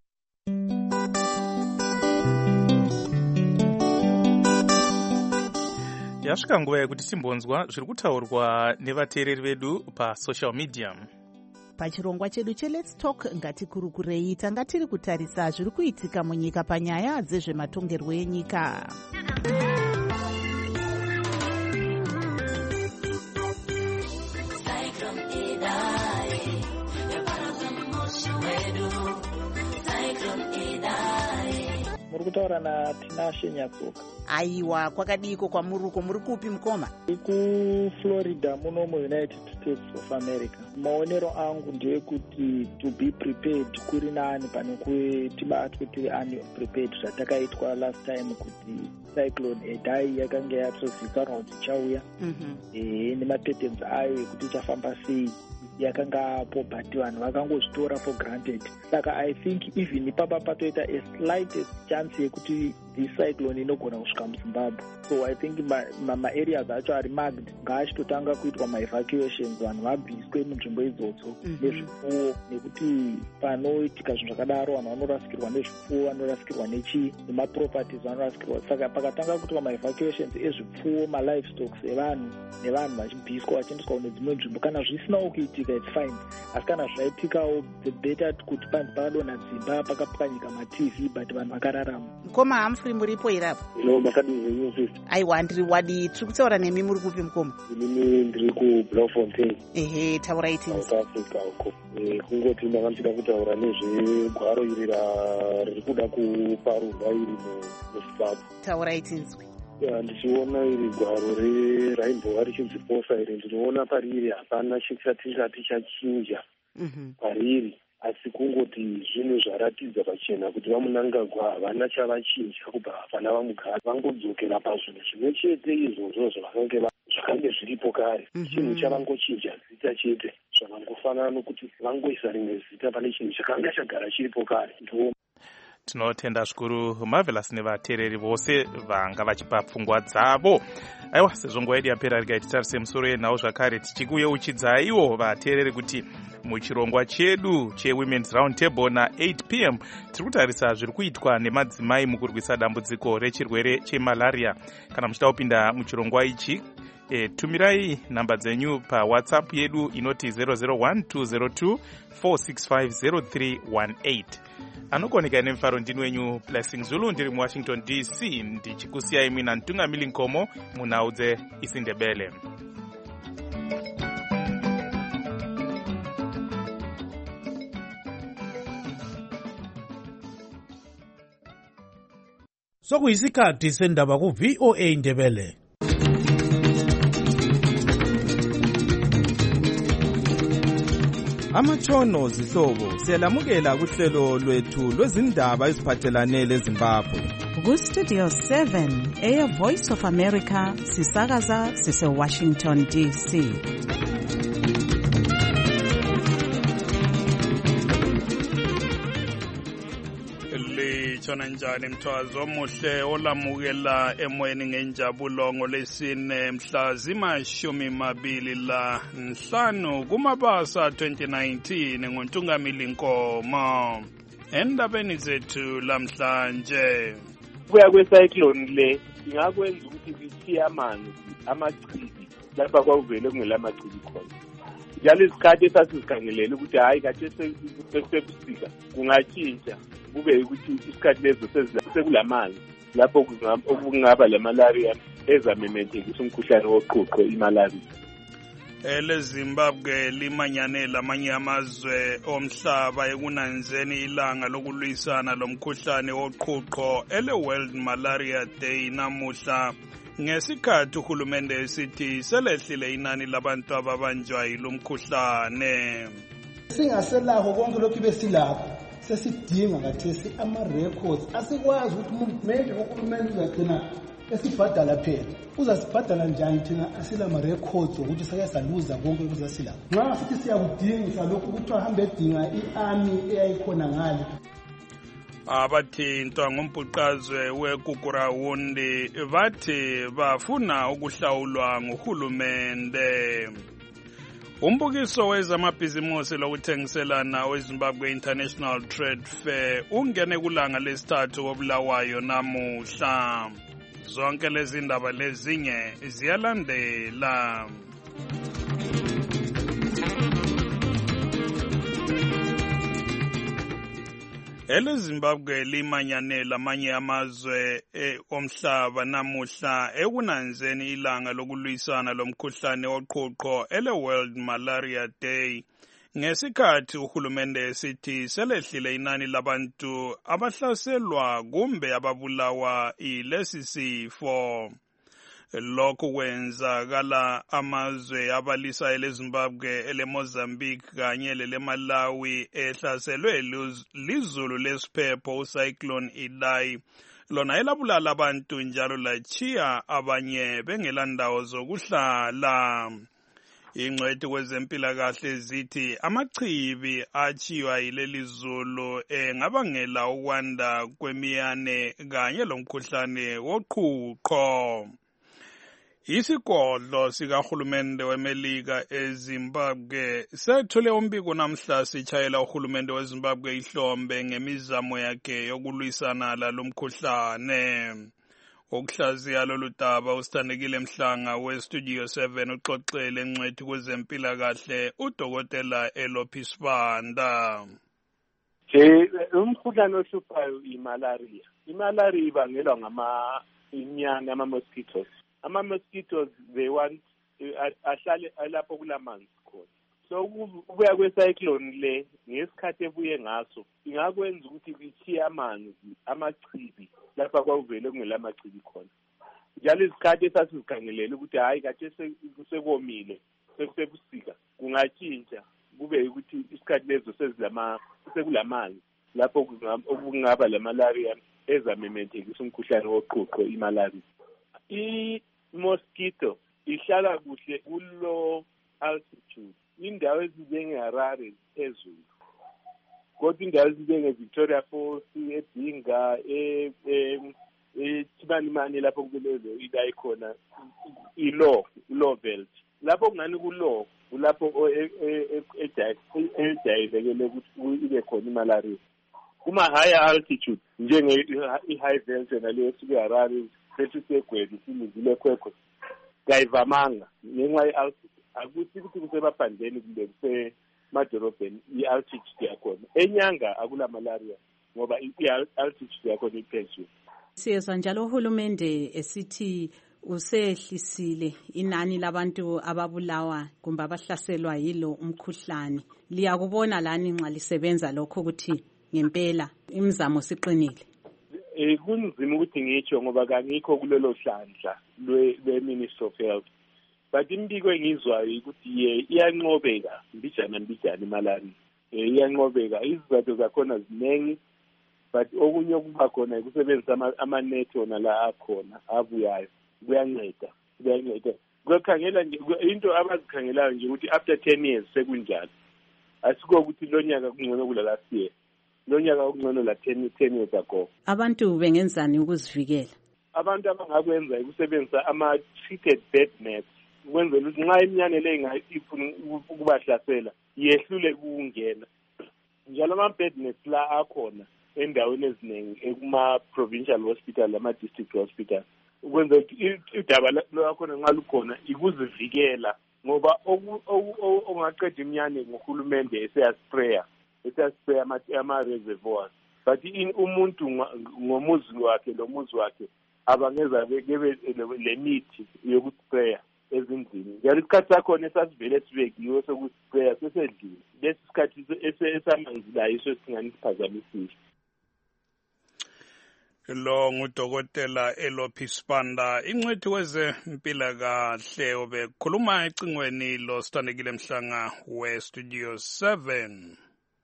Yasvika nguva yekuti timbonzwa zviri kutaurwa nevateereri vedu pasocial media. Pachirongwa chedu cheLet's Talk ngatikurukurei tanga tiri kutarisa zviri kuitika munyika panyaya dzezvematongerwo enyika. Muri kutaura naTinashe Nyatsoka. Aiwa, kwakadiko kwamuruko, muri kupi mukoma? KuFlorida muno muUnited States of America. Maonero angu ndeyekuti to be prepared kuri nani pane tibatwe tiri unprepared zvatakaitwa last time kuti cyclone Idai yakanga yatozikanwa kuti ichauya nemapatterns ayo ekuti ichafamba sei yakanga apo, but vanhu vakangozvitora for granted. Saka I think even ipapa patoita a slightest chance yekuti this cyclone inogona kusvika muZimbabwe. So I think ma-areas acho ari marked ngaachitotanga kuitwa ma-evacuations, vanhu vabviswe munzvimbo idzodzo nezvipfuwo, nekuti panoitika zvinhu zvakadaro vanhu vanorasikirwa nezvipfuwo, vanorasikirwa nemaproperties vanorasikirwa. Saka pakatanga kuitwa ma-evacuations ezvipfuwo, ma-livestocks evanhu nevanhu vachibviswa vachiendeswa kune dzimwe nzvimbo. Kana zvisinawo kuitika it's fine, asi kana zvaitikawo the better kuti panhu pakadonha dzimba pakapwanyika ma-TV but vanhu vakararama. Mukoma Humphrey muripo irapo? Aiwa, ndiri wadi. Tiri kutaura nemi, muri kupi mukoma? Inini ndiri kuBloemfontein. Ehe, taurai tinzi. South Africa uko. Kungoti ndakambida kutaura nezvegwaro iri riri kuda kuparurwa iri muZimbabwe. Taurai tinzwi. Ndichiona iri gwaro raimbova richinziposa iri, ndinoona pariri hapana chisati chachinja pariri, asi kungoti zvinhu zvaratidza pachena kuti vamunangagwa havana chavachinja kubva pana vamugara, vangodzokera pazvinhu zvimwe chete izvozvo zvakange zviripo kare. Chinhu chavangochinja zita chete, zvavangofanana nokuti vangoisa rimwe zita pane chinhu chakanga chagara chiripo kare. tinotenda zvikuru Marvelous nevateereri vose vanga vachipa pfungwa dzavo. Aiwa, sezvo nguva yedu yapera rega titarise musoro yenhau zvakare tichikuyeuchidza ivo vateereri kuti muchirongwa chedu chewomen's round table na8 p.m. tiri kutarisa zviri kuitwa nemadzimai mukurwisa dambudziko rechirwere chemalaria. Kana muchida kupinda muchirongwa ichi, tumirai nhamba dzenyu pawhatsapp yedu inoti 0012024650318. Anokoneka nemufaro ndini wenyu Blessing Zulu, ndiri muWashington DC, ndichikusiyai mwina Ntungamili Nkomo munhau dzeIsindebele. Sokuyisikhathi sendaba ku VOA Indebele. Amatshono zihlobo siyalamukela kuhlelo lwethu lwezindaba eziphathelane leZimbabwe. Ku Studio 7 Air Voice of America sisakaza sise Washington DC. Litshona njani mthwazo omuhle olamukela emoyeni ngenjabulo ngolesine mhla zima-25 kuMabasa 2019 ngoNtungamili Nkomo. Endabeni zethu lamhlanje, kuya kwecyclone le ingakwenza ukuthi kuthiye amanzi amachibi lapha kwavele kungelamachibi khona. Njalo isikhathi esasizikangelele ukuthi hayi kade sebusika kungatshintsha kube ukuthi isikhathi lezo sekulamanzi lapho okungaba lemalaria ezamemethekisa umkhuhlane woqhuqho imalaria. EleZimbabwe limanyane lamanye amazwe omhlaba ekunanzeni ilanga lokulwisana lomkhuhlane woqhuqho ele-World Malaria Day namuhla, ngesikhathi uhulumende esithi selehlile inani labantu ababanjwa yilomkhuhlane. Singaselakho konke lokhu besilakho sesidinga ngathesi ama-records asikwazi ukuthi maybe uhulumende uzagcina esibhadala phela uzasibhadala njani thina asilama-records wokuthi sake saluza konke okuzasilakho. Nxa sithi siyakudingisa lokhu kuthiwa hambe edinga i-army eyayikhona ngale. Abathintwa ngumbhuqazwe weGugurawundi bathi bafuna ukuhlawulwa nguhulumende. Umbukiso wezamabhizimusi lokuthengiselana weZimbabwe International Trade Fair ungene kulanga lesithathu koBulawayo namuhla. Zonke lezi ndaba lezinye ziyalandela. EleZimbabwe limanyane lamanye amazwe omhlaba namuhla ekunanzeni ilanga lokulwisana lomkhuhlane woqhuqho ele-World Malaria Day, ngesikhathi uhulumende esithi selehlile inani labantu abahlaselwa kumbe ababulawa ilesi sifo. Lokhu kwenzakala amazwe abalisa eleZimbabwe, eleMozambique kanye leleMalawi ehlaselwe lizulu lesiphepho uCyclone Idai, lona elabulala abantu njalo lachiya abanye bengelandawo zokuhlala. Ingcwethi kwezempilakahle zithi amachibi achiywa yileli zulu ngabangela ukwanda kwemiyane kanye lomkhuhlane woqhuqho. Isigodlo sikahulumende weMelika eZimbabwe sethule umbiko namhla sitshayela uhulumende weZimbabwe ihlombe ngemizamo yakhe yokulwisana lalomkhuhlane. Ukuhlaziya lolu daba usithandekile Mhlanga weStudio 7 uxoxele engcwethi kwezempilakahle uDokotela Elopi Sibanda. Umkhuhlane ohluphayo imalaria. Imalaria ibangelwa inyane ama-mosquitoes. Ama-mosquitoes they want ahlale lapho kulamanzi khona. So ukubuya kwecyclone le ngesikhathi ebuye ngaso ingakwenza ukuthi kuthiye amanzi amachibi lapha kwavele kungelamachibi khona. Njalo isikhathi esasizikangelele ukuthi hayi kade sekomile sebusika kungatshintsha kube ukuthi isikhathi lezo sekulamanzi lapho okungaba lemalaria ezamemethekisa umkhuhlane woqhuqho imalaria. I-mosquito ihlala kuhle kulo altitude, indawo ezinjengeHarare phezulu. kodwa indawo ezinjenge-Victoria Falls, eDinga, Chimanimani lapho kulezo ila ikhona i-law belt. Lapho kungani ku-law kulapho ejayelekele ukuthi ibe khona imalaria. Kuma-higher altitude njenge-high veld naleyo esuke Harare, seTusegwedi, Silizile, Kwekwe, kayivamanga ngenxa ye-altitude. Akuthi ukuthi kusemaphandleni kumbe kusemadorobheni i-altitude yakhona. Enyanga akula malaria ngoba i-altitude yakhona iphezulu. Siyezwa njalo uhulumende esithi usehlisile inani labantu ababulawa kumbe abahlaselwa yilo umkhuhlane. Liyakubona lani nxa lisebenza lokho ukuthi ngempela imizamo siqinile? Kunzima ukuthi ngitsho ngoba kangikho kulelo hlandla lwe-Ministry of Health. But imbiko engizwayo ukuthi iyanqobeka mbijana imalaria. Iyanqobeka, izizathu zakhona ziningi, but okunye okuba khona ukusebenzisa amanethi wona la akhona abuyayo. Kuyanceda. Kuyakhangela nje into abazikhangelayo nje ukuthi after 10 years sekunjalo. Asiko ukuthi lo nyaka kungcono kula last year. Lo nyaka kungcono la 10 years ago. Abantu bengenzani ukuzivikela? Abantu abangakwenza ukusebenzisa ama-treated bed nets. Ukwenzela ukuthi nxa iminyane le ingayifuna ukubahlasela yehlule ukungena. Njalo ama-bed nets la akhona endaweni eziningi ekuma-provincial hospital ama-district hospital. Ukwenza ukuthi udaba lwakhona nxa lukhona ikuzivikela ngoba ongaqeda iminyane ngohulumende eseyaspraya ama-reservoirs. But umuntu ngomuzi wakhe abangeza bebe le mithi yokuspraya ezindlini. Njalo isikhathi sakhona esasivele sibekiwe sokuspraya sesedlile. Lesi sikhathi esamanzi la yiso singani siphazamisile. Lo ngudokotela Elophi Sibanda, ingcwethi kwezempilakahle obekhuluma ecingweni lo Sithandekile Mhlanga we-Studio 7.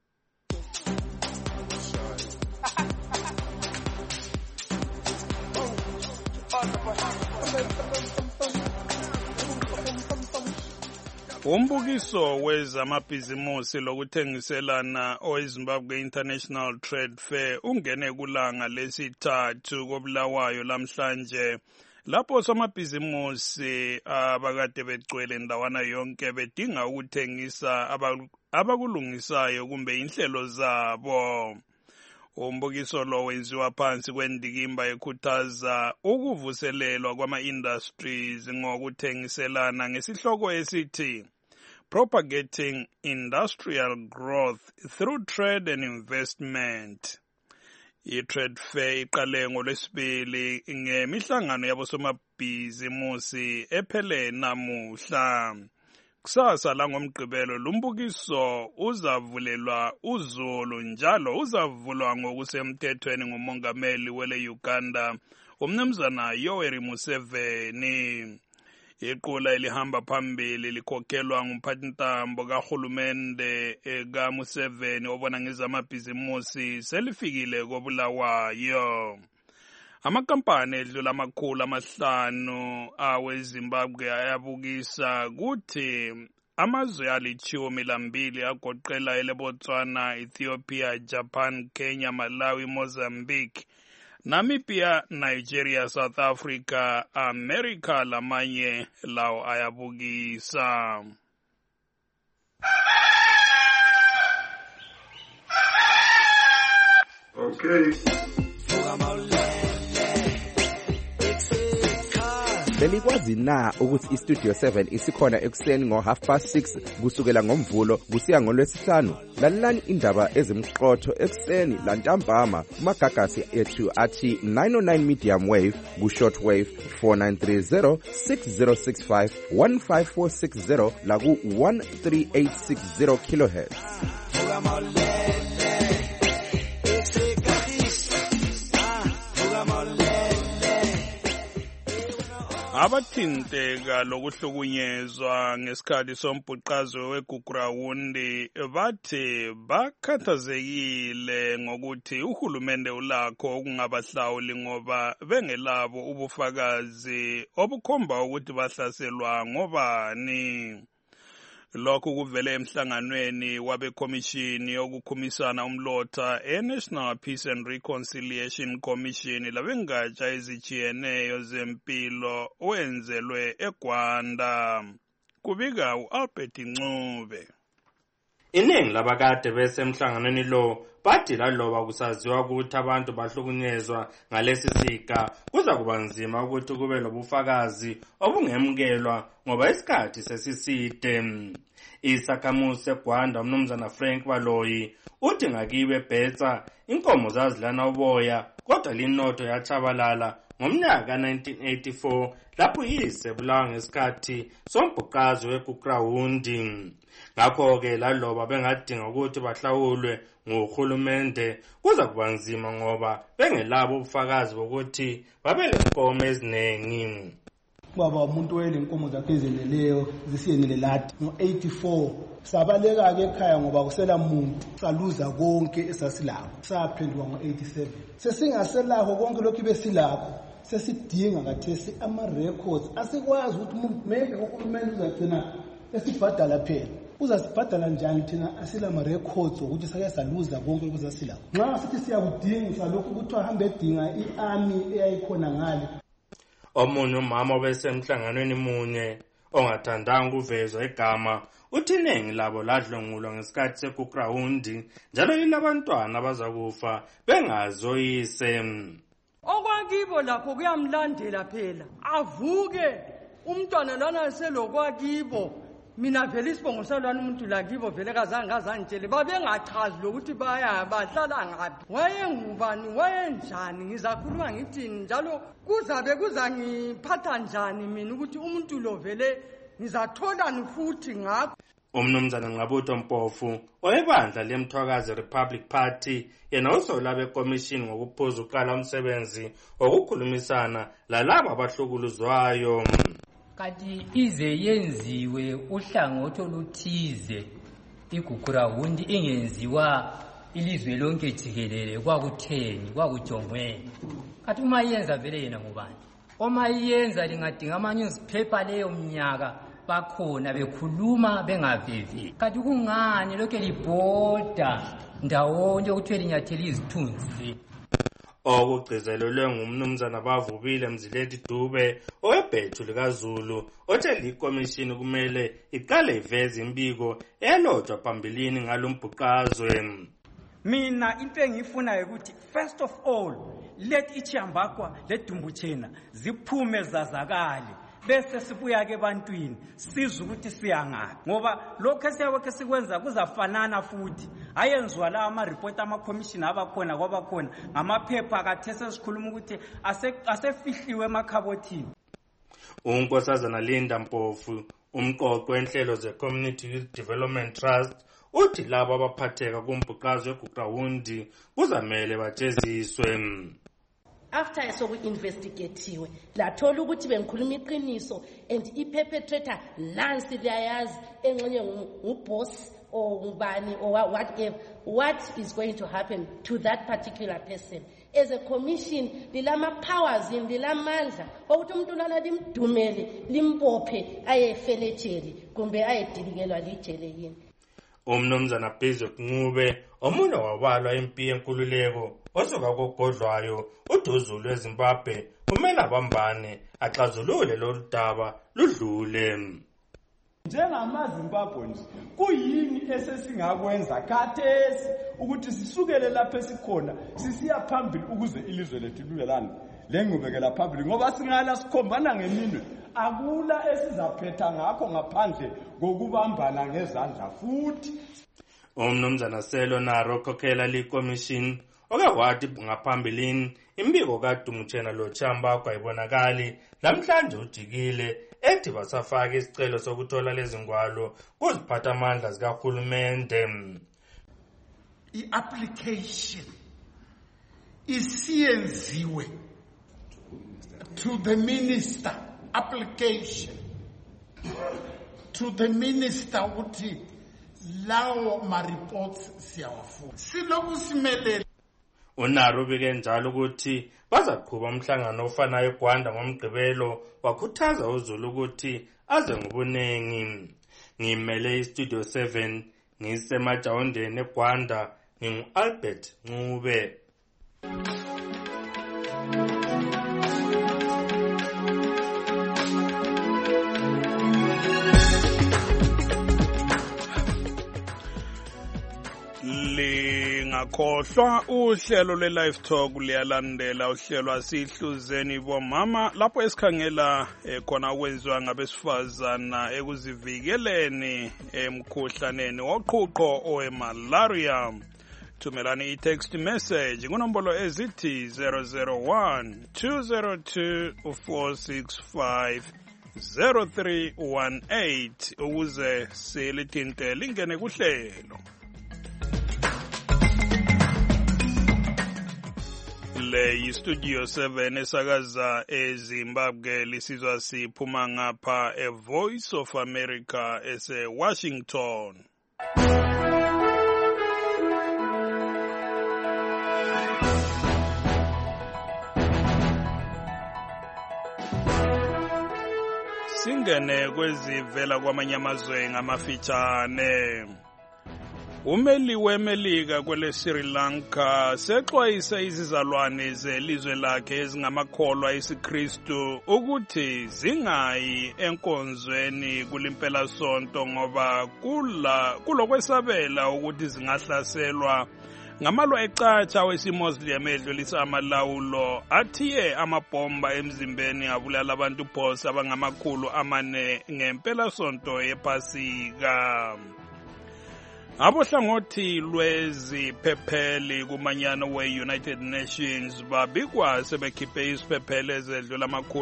Umbukiso wezamabhizimusi lokuthengiselana oweZimbabwe International Trade Fair ungene kulanga lesithathu koBulawayo lamhlanje, lapho somabhizimusi abakade begcwele ndawana yonke bedinga ukuthengisa abakulungisayo kumbe inhlelo zabo. Umbukiso lo wenziwa phansi kwendikimba ekhuthaza ukuvuselelwa kwama-industries ngokuthengiselana ngesihloko esithi Propagating Industrial Growth Through Trade and Investment. I-Trade Fair iqale ngoLwesibili ngemihlangano yabosomabhizimusi ephele namuhla. Kusasa langomgqibelo lumbukiso uzavulelwa uzulu, njalo uzavulwa ngokusemthethweni ngumongameli wele Uganda umnumzana Yoweri Museveni. Iqula elihamba phambili likhokhelwa ngumphathintambo kahulumende kaMuseveni obona ngezamabhizimusi selifikile koBulawayo. Amakampani edlula amakhulu 5 aweZimbabwe ayabukisa kuthi amazwe ali-12 agoqela eleBotswana, Ethiopia, Japan, Kenya, Malawi, Mozambique, Namibia, Nigeria, South Africa, America lamanye lawo ayabukisa. Okay. Belikwazi na ukuthi iStudio 7 isikhona ekuseni ngo6:30 kusukela ngomvulo kusiya ngoLwesihlanu? Lalelani indaba ezimqotho ekuseni lantambama kumagagasi ethu athi 909 medium wave ku-short wave 4930 6065 15460 laku 13860 kilohertz. Abathinteka lokuhlukunyezwa ngesikhathi sombhuqazwe weGugurawundi bathi bakhathazekile ngokuthi uhulumende ulakho ukungabahlawuli ngoba bengelabo ubufakazi obukhomba ukuthi bahlaselwa ngobani. lokhu kuvele emhlanganweni wabekhomishini yokukhumisana umlotha e-National Peace and Reconciliation Commission labengatsha ezitshiyeneyo zempilo wenzelwe eGwanda. Kubika u-Albert Ncube. Iningi labakade besemhlanganweni lo bathi laloba kusaziwa ukuthi abantu bahlukunyezwa ngalesi siga kuza kuba nzima ukuthi kube lobufakazi obungemukelwa ngoba isikhathi sesiside. Isakhamuzi seGwanda umnumzana Frank Baloyi uthi ngakibe Betsa inkomo zazilana uboya kodwa linotho yachabalala ngomnyaka 1984 lapho yise bulawa ngesikhathi sombhuqazo weGukrahunde. Ngakho-ke laloba bengadinga ukuthi bahlawulwe nguhulumende kuza kuba nzima ngoba bengelabo ubufakazi bokuthi babelenkomo eziningi. Baba umuntu oyelenkomo zakhe ezeneleyo zisiyenele lati ngo-84 sabaleka-ke ekhaya ngoba kusela muntu saluza konke esasilakho saphenduka ngo-87 sesingaselakho konke lokhu besilakho sesidinga kathesi ama-records asikwazi ukuthi umuntu maybe uhulumende uzagcina esibhadala phela uzasibhadala njani thina asila ma-records ukuthi sake saluza konke okuzasilakho nxa sithi siyakudinga salokhu ukuthi ahambe edinga i-army eyayikhona ngale. Omunye umama obesemhlanganweni munye ongathandanga ukuvezwa igama uthi iningi labo ladlongulwa ngesikhathi seGukrahunde njalo lilabantwana abazakufa bengazoyise. Okwakibo lapho kuyamlandela phela avuke umntwana lana selokwakibo mina vele isibongo salwana umuntu lakibo vele kazange ngazantshele babengachazi lokuthi bahlala ngaphi wayengubani wayenjani ngizakhuluma ngithini njalo kuzabe kuzangiphatha njani mina ukuthi umuntu lo vele ngizatholani futhi ngakho. Umnumzana Nqabutho Mpofu oyebandla lemthwakazi Republic Party yena usola bekomishini ngokuphuza uqala umsebenzi wokukhulumisana lalabo abahlukuluzwayo. Kanti ize yenziwe uhlangothi oluthize iGukrahunde ingenziwa ilizwe lonke jikelele kwakutheni kwakujongweni. Kanti uma yenza vele yena ngubani? Uma yenza lingadinga ama-newspaper leyo mnyaka bakhona bekhuluma bengavevi. Kanti kungani lokho libhoda ndawonye ukuthi linyathela izithunzi. Okugcizelelwe ngumnumzana Bavubile Mzileti Dube owebhethu likaZulu othe likomishini kumele iqale iveze imbiko elodwa phambilini ngalombhuqazwe. Mina into engifuna ukuthi first of all let iChambakwa leDumbuchena ziphume zazakale bese sibuya ke ebantwini sizwe ukuthi siyangaphi ngoba lokho esiyabokhe sikwenza kuzafanana futhi ayenziwa la ama-report ama-commission abakhona kwabakhona ngamaphepha kathese sikhuluma ukuthi asefihliwe emakhabothini. uNkosazana Linda Mpofu umqoqo wenhlelo ze-Community Youth Development Trust uthi labo abaphatheka kumbhuqazo weGukrahunde kuzamele bajeziswe. After soku-investigatiwe lathola ukuthi bengikhuluma iqiniso and i-perpetrator nansi liyayazi engxenye nguboss or ngubani or whatever, what is going to happen to that particular person. As a commission lilama-powers in lilamandla okuthi umuntu lana limdumele limbophe ayefeletsheli kumbe ayedilikelwa lijele yini. Umnumzana Bhizwe Ncube omunye wabalwa impi yenkululeko osuka kogodlwayo uDuzulu eZimbabwe kumele abambane axazulule lolu daba ludlule. NjengamaZimbabwe kuyini esesingakwenza khathesi ukuthi sisukele lapha esikhona sisiya phambili ukuze ilizwe lethu liwelana lengqubekela phambili ngoba singala sikhombana ngeminwe akula esizaphetha ngakho ngaphandle kokubambana ngezandla futhi. Umnumzana Selo Naro khokhela likomishini okwathi ngaphambilini imbiko kaDumbuchena loChambakwa ayibonakali namhlanje ujikile ethi basafaka isicelo sokuthola lezi ngwalo kuziphatha amandla zikahulumende. I-application isiyenziwe to the minister, application to the minister ukuthi lawo ma-reports siyawafuna siloku simelele. Unaro ubike njalo ukuthi bazaqhuba umhlangano ofanayo eGwanda ngomgqibelo wakhuthaza uZulu ukuthi aze ngobuningi. ngimele istudio 7 ngisemajawondeni eGwanda ngingu-Albert Ncube. Lingakhohlwa uhlelo lwe-Live Talk liyalandela uhlelo asihluzeni bomama lapho esikhangela khona okwenziwa ngabesifazana ekuzivikeleni emkhuhlaneni woqhuqho owemalaria. Thumelani i-text message kunombolo ezithi 001 202 465 0318 ukuze silithinte lingene kuhlelo. Le Studio 7 esakaza eZimbabwe lisizwa siphuma ngapha eVoice of America ese-Washington. Singene kwezivela kwamanye amazwe ngamafitshane. Umeli weMelika kwele Sri Lanka sexwayisa izizalwane zelizwe lakhe ezingamakholwa isiKristu ukuthi zingayi enkonzweni kulimpela sonto ngoba kulokwesabela ukuthi zingahlaselwa ngamalwa ecatsha wesiMuslim edlulisa amalawulo athiye amabhomba emzimbeni abulala abantu phosa abangama400 ngempela sonto yePhasika. Abohlangothi lweziphepheli kumanyano we-United Nations babikwa sebekhiphe iziphepheli ezedlula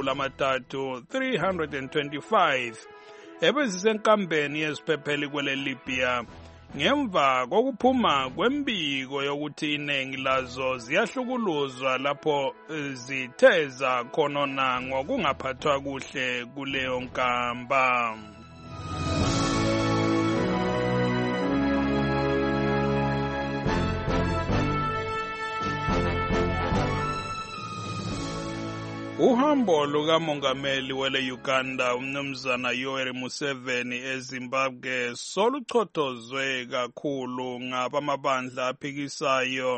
325 ebezisenkambeni yeziphepheli kwele Libya ngemva kokuphuma kwembiko yokuthi iningi lazo ziyahlukuluzwa lapho zitheza khonona ngokungaphathwa kuhle kuleyo nkamba. Uhambo lukamongameli wele Uganda umnumzana Yoweri Museveni eZimbabwe soluchothozwe kakhulu ngabamabandla aphikisayo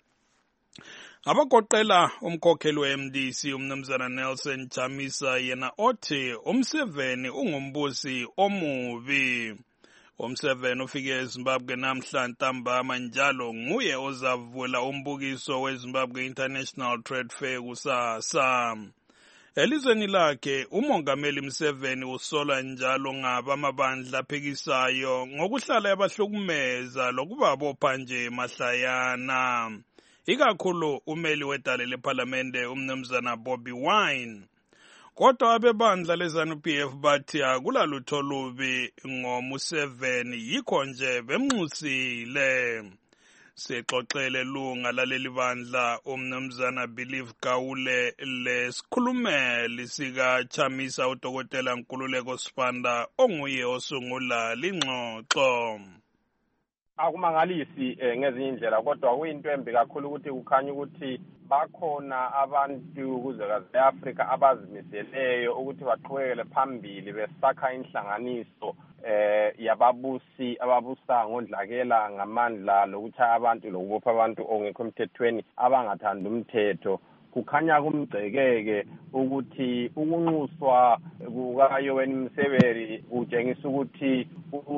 abagoqela umkhokheli we-MDC umnumzana Nelson Chamisa yena othi uMuseveni ungumbusi omubi. uMuseveni ufike eZimbabwe namhla ntambama njalo nguye ozavula umbukiso weZimbabwe International Trade Fair kusasa. Elizweni lakhe umongameli Museveni usola njalo ngabamabandla aphikisayo ngokuhlala yabahlukumeza lokubabopha nje mahlayana. Ikakhulu umeli wedale leParlamente umnumzana Bobi Wine. Kodwa abebandla leZANU-PF bathi akulalutho lubi ngoMuseveni yikho nje bemnxusile. Sexoxele lunga laleli bandla umnumzana Believe Gawule lesikhulumeli sika Chamisa uDokotela Nkululeko Sibanda onguye osungula lingxoxo. Akumangalisi ngezinye indlela kodwa kuyinto embi kakhulu ukuthi kukhanya ukuthi bakhona abantu kuzwekazi leAfrika abazimiseleyo ukuthi baqhubekele phambili besakha inhlanganiso yababusi ababusa ngondlakela ngamandla lokuthaya abantu lokubopha abantu ongekho emthethweni abangathanda umthetho. Kukhanya kumgcekeke ukuthi ukunxuswa kukaYoweri Museveni kutshengisa ukuthi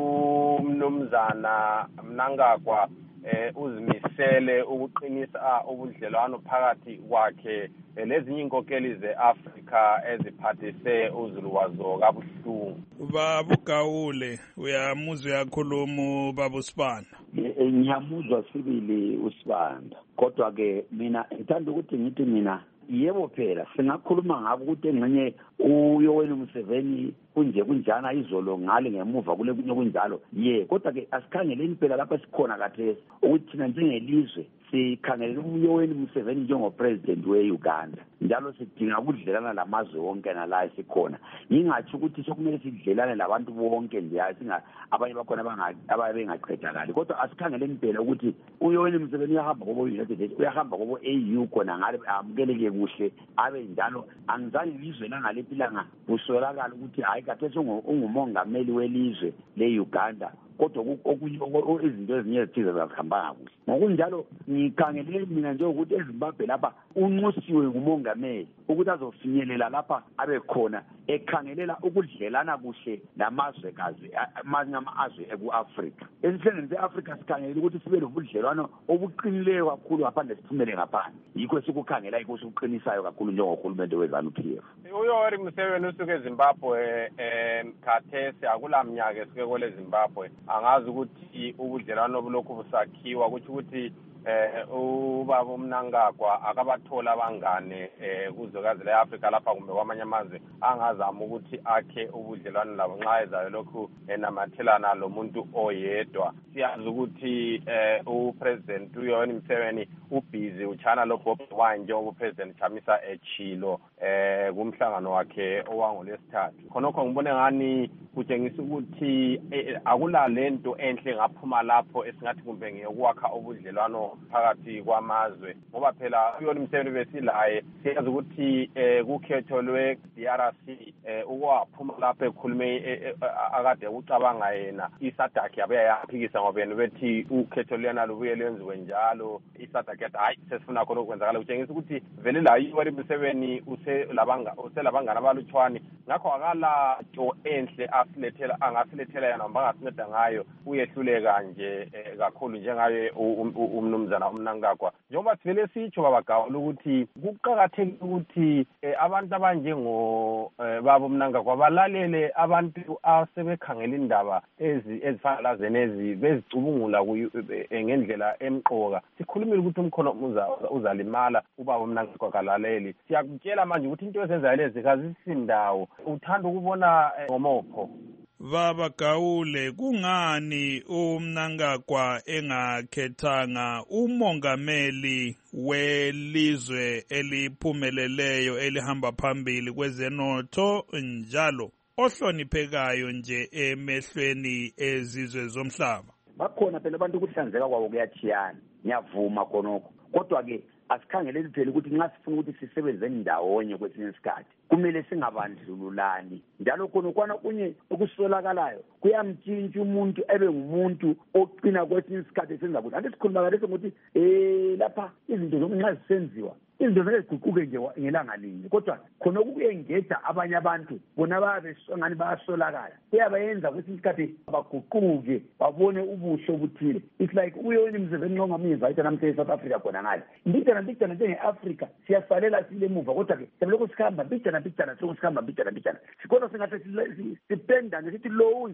umnumzana Mnangagwa uzimisele ukuqinisa ubudlelwano phakathi kwakhe lezinye inkokeli zeAfrika eziphathise uzulwazo kabuhlungu. Babugawule uyamuzwa yakhuluma babusibanda. Ngiyamuzwa sibili usibanda kodwa ke mina ngithanda ukuthi ngithi mina yebo phela singakhuluma ngabo ukuthi engxenye uYoweri Museveni kunje kunjana izolo ngale ngemuva kule kunye kunjalo kodwa ke asikhangeleni phela lapha sikhona kathesi ukuthi thina njengelizwe sikhangele uYoweri Museveni njengopresident we-Uganda njalo sidinga ukudlelana lamazwe wonke nala esikhona. Ngingathi ukuthi sokumele sidlelane labantu bonke nje abanye bakhona ababengaqedakali, kodwa asikhangele impela ukuthi uYoweri Museveni uyahamba kobo United States, uyahamba kobo AU khona ngale amukeleke kuhle abe njalo. Angizange ilizwe langalephilanga usolakala ukuthi hayi kade ungumongameli welizwe le-Uganda, kodwa izinto ezinye ezithize zazihambanga kuhle. Ngokunjalo ngikhangele mina nje ukuthi eZimbabwe lapha unxusiwe ngumongameli ukuthi azofinyelela lapha abe khona ekhangelela ukudlelana kuhle namazwekazi amanye amazwe eku-Afrika. Esihlengeni se-Afrika sikhangelela ukuthi sibe lobudlelwano obuqinileyo kakhulu ngaphandle siphumele ngaphandle. Yikho sikukhangela yikho sikuqinisayo kakhulu njengohulumende we-ZANU-PF. uYoweri Museveni usuke eZimbabwe khathesi akulamnyaka esuke kwele Zimbabwe. Angazi ukuthi ubudlelwano obulokhu busakhiwa kuthi ukuthi ubaba uMnangagwa akabathola abangane kuzwekazi le-Afrika lapha kumbe kwamanye amazwe angazama ukuthi akhe ubudlelwano labo nxa ezayo lokhu enamathelana lomuntu oyedwa. Siyazi ukuthi upresident uYoweri Museveni ubhizi uchana lo Bobi Wine njengoba upresident Chamisa echilo kumhlangano wakhe owangoLwesithathu. Khonokho ngibone ngani kutshengisa ukuthi akula lento enhle ngaphuma lapho esingathi kumbe ngeyokwakha ubudlelwano phakathi kwamazwe, ngoba phela uYoweri Museveni besilaye siyazi ukuthi kukhetho lwe-DRC ukwaphuma lapho ekhulume akade ucabanga yena iSADC yabuya yaphikisa ngoba yena bethi ukhetho luyana lubuye lenziwe njalo. iSADC yathi hayi sesifuna khona ukwenzakala. Kutshengisa ukuthi vele la uYoweri Museveni uselabangana abalutshwane, ngakho akala nto enhle angasilethela yena mbangasinceda ngayo uyehluleka nje kakhulu njengaye umnumzana uMnangagwa. Njengoba sivele sitsho babagawula ukuthi kuqakathekile ukuthi abantu abanjengo baba uMnangagwa balalele abantu asebekhangela indaba ezifana lazenezi bezicubungula ngendlela emqoka. Sikhulumile ukuthi umkhono uzalimala ubaba uMnangagwa kalaleli. Siyakutshela manje ukuthi into ezenzayo lezi kazisindawo uthanda ukubona ngomopho. Baba Gawule, kungani uMnangagwa engakhethanga umongameli welizwe eliphumeleleyo elihamba phambili kwezenotho njalo ohloniphekayo nje emehlweni ezizwe zomhlaba? Bakhona phela abantu ukuhlanzeka kwabo kuyachiyana, ngiyavuma khonokho, kodwa-ke asikhangeleli phela ukuthi nxa sifuna ukuthi sisebenze ndawonye kwesinye isikhathi kumele singabandlululani. Njalo khona kunye okusolakalayo kuyamtshintsha umuntu ebe ngumuntu oqina kwesinye isikhathi esenza ukuthi ake sikhuluma ngalesi ukuthi lapha izinto nxa zisenziwa izinto vele ziguquke nje ngelanga linye, kodwa khona kuyengeza abanye abantu bona babe ngani bayasolakala kuyabayenza kwesinye isikhathi baguquke babone ubuhle obuthile. It's like uYoweri Museveni nxa ungamyinvayitha namhlanje eSouth Africa khona ngale mbijana njenge-Afrika siyasalela silemuva, kodwa-ke sebelokhu sikhamba mbijana sokusikhamba mbijana sikhona singathi sipendane sithi lowu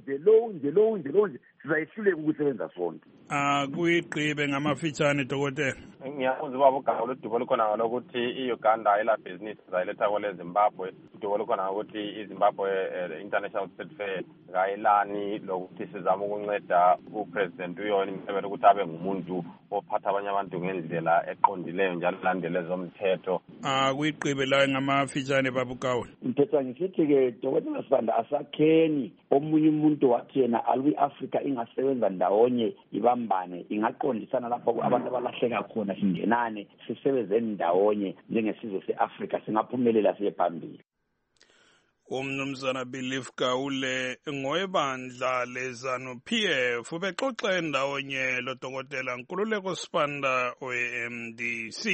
nje sizayehluleka ukusebenza sonke. Kuyigqibe ngamafitshane dokotela. Ngiyakuza ubaba uGawule udubo lukhona ngalokuthi i-Uganda ayila business zayiletha kwele Zimbabwe. Udubo lukhona ukuthi iZimbabwe International Trade Fair ngayilani lokuthi sizama ukunceda upresident uYoweri Museveni ukuthi abe ngumuntu ophatha abanye abantu ngendlela eqondileyo njalo landele zomthetho. Kuyigqibe la ngamafitshane baba uGawule. Mphetha ngisithi-ke dokotela Sibanda asakheni omunye umuntu wathi yena alu-Afrika ingasebenza ndawonye ibambane ingaqondisana lapho abantu abalahleka khona singenane sisebenze ndawonye njengesizwe se-Afrika singaphumelela siye phambili. Umnumzana Belief Gawule ngoyebandla leZANU-PF ubexoxe ndawonye lo dokotela Nkululeko Sibanda we-MDC.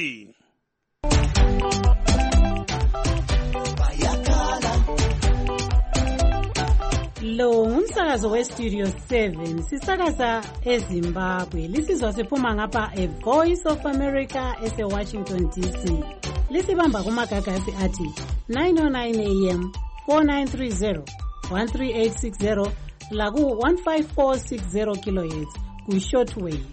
Lo ngumsakazo weStudio 7 sisakaza eZimbabwe. Lisizwa siphuma ngapha eVoice of America eseWashington DC. Lisibamba kumagagasi athi 909 AM 4930 13860 laku 15460 kHz ku shortwave.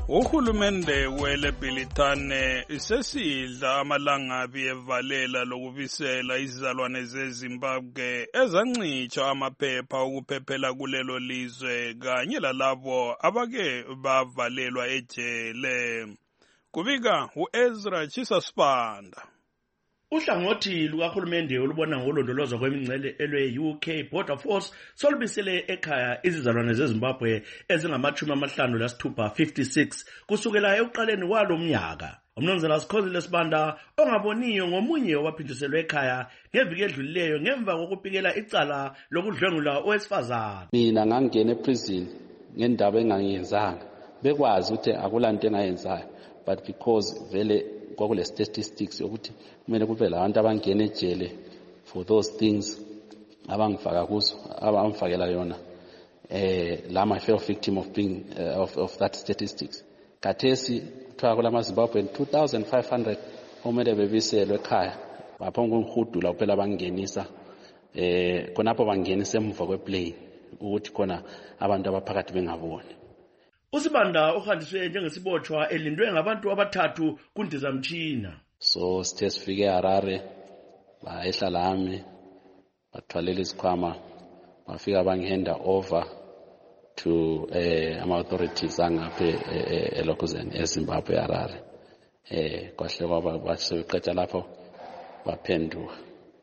Uhulumende weleBrithani sesidla amalangabi evalela lokubisela izizalwane zeZimbabwe ezancitsha amaphepha okuphephela kulelo lizwe kanye lalabo abake bavalelwa ejele. Kubika uEzra Chisasibanda. Uhlangothi lukahulumende olubona ngolondolozwa kwemingcele elwe-UK Border Force solubisele ekhaya izizalwane zeZimbabwe ezingama-56 kusukela ekuqaleni kwalo mnyaka. Umnumzana Sikhosile Sibanda ongaboniyo ngomunye wabaphindiselwe ekhaya ngeviki edlulileyo ngemva kokubikela icala lokudlwengula owesifazane. Mina ngangena eprison ngendaba engangiyenzanga bekwazi ukuthi akulanto engayenzayo but because vele kwakule statistics ukuthi kumele kube labantu abangena ejele for those things abangifaka kuzo abamfakela yona lama I fell victim of being of that statistics. Kathesi kuthiwa kulama Zimbabwe 2500 omele bebiselwe ekhaya baphonga ngihudula kuphela bangenisa khonapho bangenisa emva kweplane ukuthi khona abantu abaphakathi bengaboni. Usibanda uhanjiswe njengesibotshwa elindwe ngabantu abathathu kundizamtshina. So sithe sifike eHarare bayehla lami bathwalela isikhwama bafika bangihanda over to ama-authorities angaphe elokuzeni eZimbabwe eHarare. Kwahle kwaba baseqeda lapho baphenduka.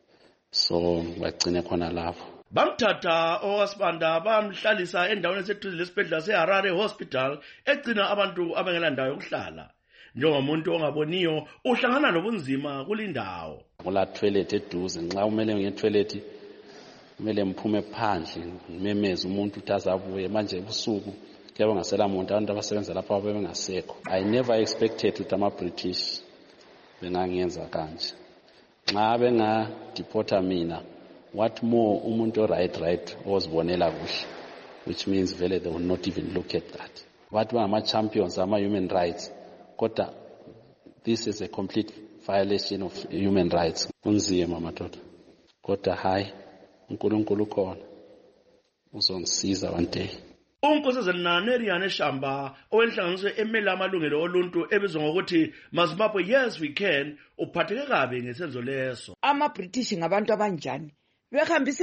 So bagcine khona lapho. Bamthatha owasibanda bamhlalisa endaweni eseduze lesibhedlela seHarare Hospital egcina abantu abangelandawo yokuhlala. Njengomuntu ongaboniyo uhlangana nobunzima kulindawo. Kula toilet eduze nxa kumele ngetoilet kumele mphume phandle ngimemeze umuntu utazabuye manje ebusuku kuyaba ngasela muntu abantu abasebenza lapha bebengasekho. I never expected ukuthi ama-British bengangenza kanje. Nxa benga deporta mina what more umuntu right ozibonela kuhle, which means vele they will not even look at that. But ama-champions ama-human rights kodwa this is a complete violation of human rights. Kunzima madoda kodwa hayi uNkulunkulu khona uzongisiza one day. Unkosazana Naneriane Shamba owenhlanganiso emela amalungelo oluntu ebizwa ngokuthi Zimbabwe Yes We Can uphatheke kabi ngesenzo leso. Ama-British ngabantu abanjani? Behambisa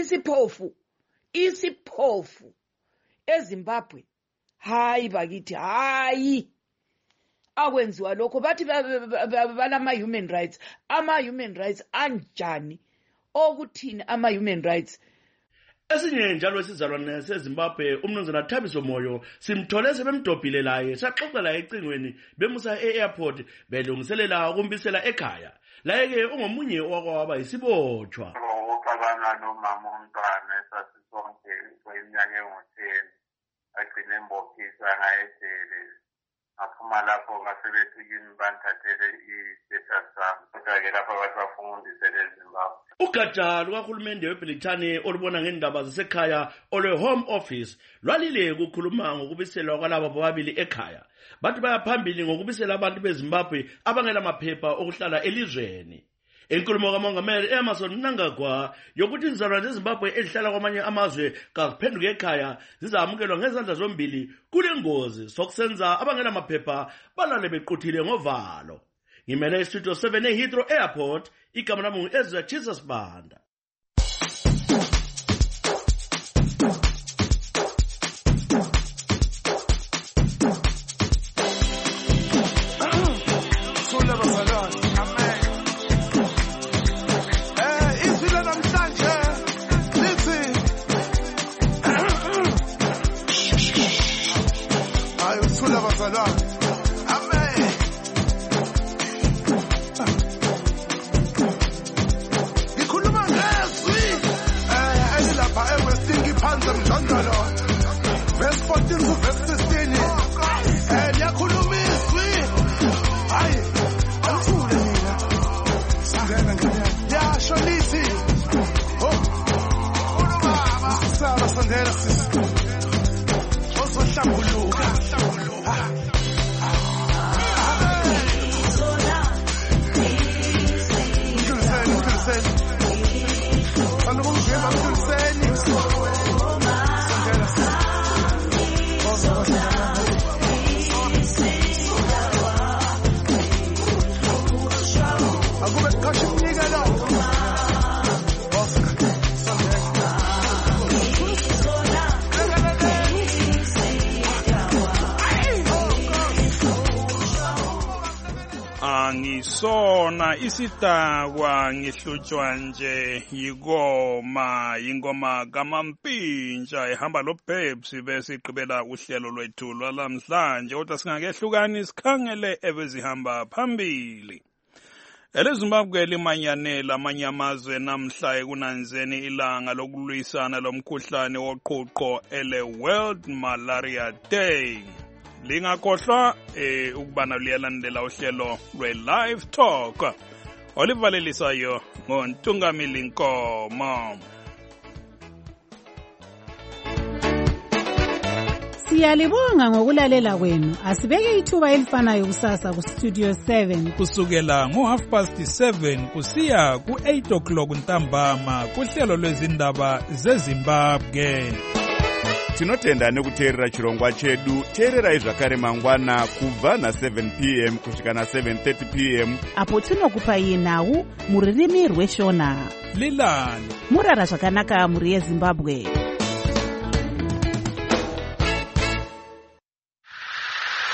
isiphofu eZimbabwe. Hayi bakithi hayi akwenziwa lokho bathi banama-human rights. Ama-human rights anjani okuthini ama-human rights? Esinye njalo isizalwane seZimbabwe umnumzana Thabiso Moyo simthole sebemdobhile laye saxoxela ecingweni bemusa e-airport belungiselela ukumbisela ekhaya. Laye-ke ungomunye okwaba isibotshwa. Uxabana nomama umntwana esasisonke kweminyaka engu-10 agcine embophisa ngayejele aphuma lapho ngasebefikini banthathele i-status sami kodwa-ke lapho abantu bafundisele eZimbabwe. Ugatsha lukahulumende weBrithani olubona ngendaba zasekhaya olwe-Home Office lwalile kukhuluma ngokubiselwa kwalabo bobabili ekhaya. Bathi bayaphambili ngokubisela abantu beZimbabwe abangela maphepha okuhlala elizweni. Inkulumo kaMongameli Emmerson Mnangagwa yokuthi izizalwane zeZimbabwe ezihlala kwamanye amazwe kaziphenduke ekhaya zizamukelwa ngezandla zombili kule ngozi sokusenza abangela maphepha balale bequthile ngovalo. Ngimele istudio 7 eHeathrow Airport, igama lami ngu-Ezra Chisasibanda. angisona isidakwa ngihlutshwa nje yikoma ingoma kamampintsha ehamba loBabes bese iqhubela uhlelo lwethu lwalamhlanje kodwa singakehlukani sikhangele ebezihamba phambili. EleZimbabwe limanyanela amanye amazwe namhla ekunanzeni ilanga lokulwisana lomkhuhlane woqhuqho ele-World Malaria Day. Lingakhohlwa ukubana liyalandela uhlelo lwe-Live Talk olivalelisayo ngoNtungamili Nkomo. Siyalibonga ngokulalela kwenu. Asibeke ithuba elifanayo kusasa ku Studio 7 kusukela ngo7:30 kusiya ku8:00 ntambama kuhlelo lwezindaba zeZimbabwe. Tinotenda nekuteerera chirongwa chedu. Teererai zvakare mangwana kubva na7 p.m. kusvika na7:30 p.m. apo tinokupai nhau muririmi rweshona. Lilani murara zvakanaka muri yeZimbabwe.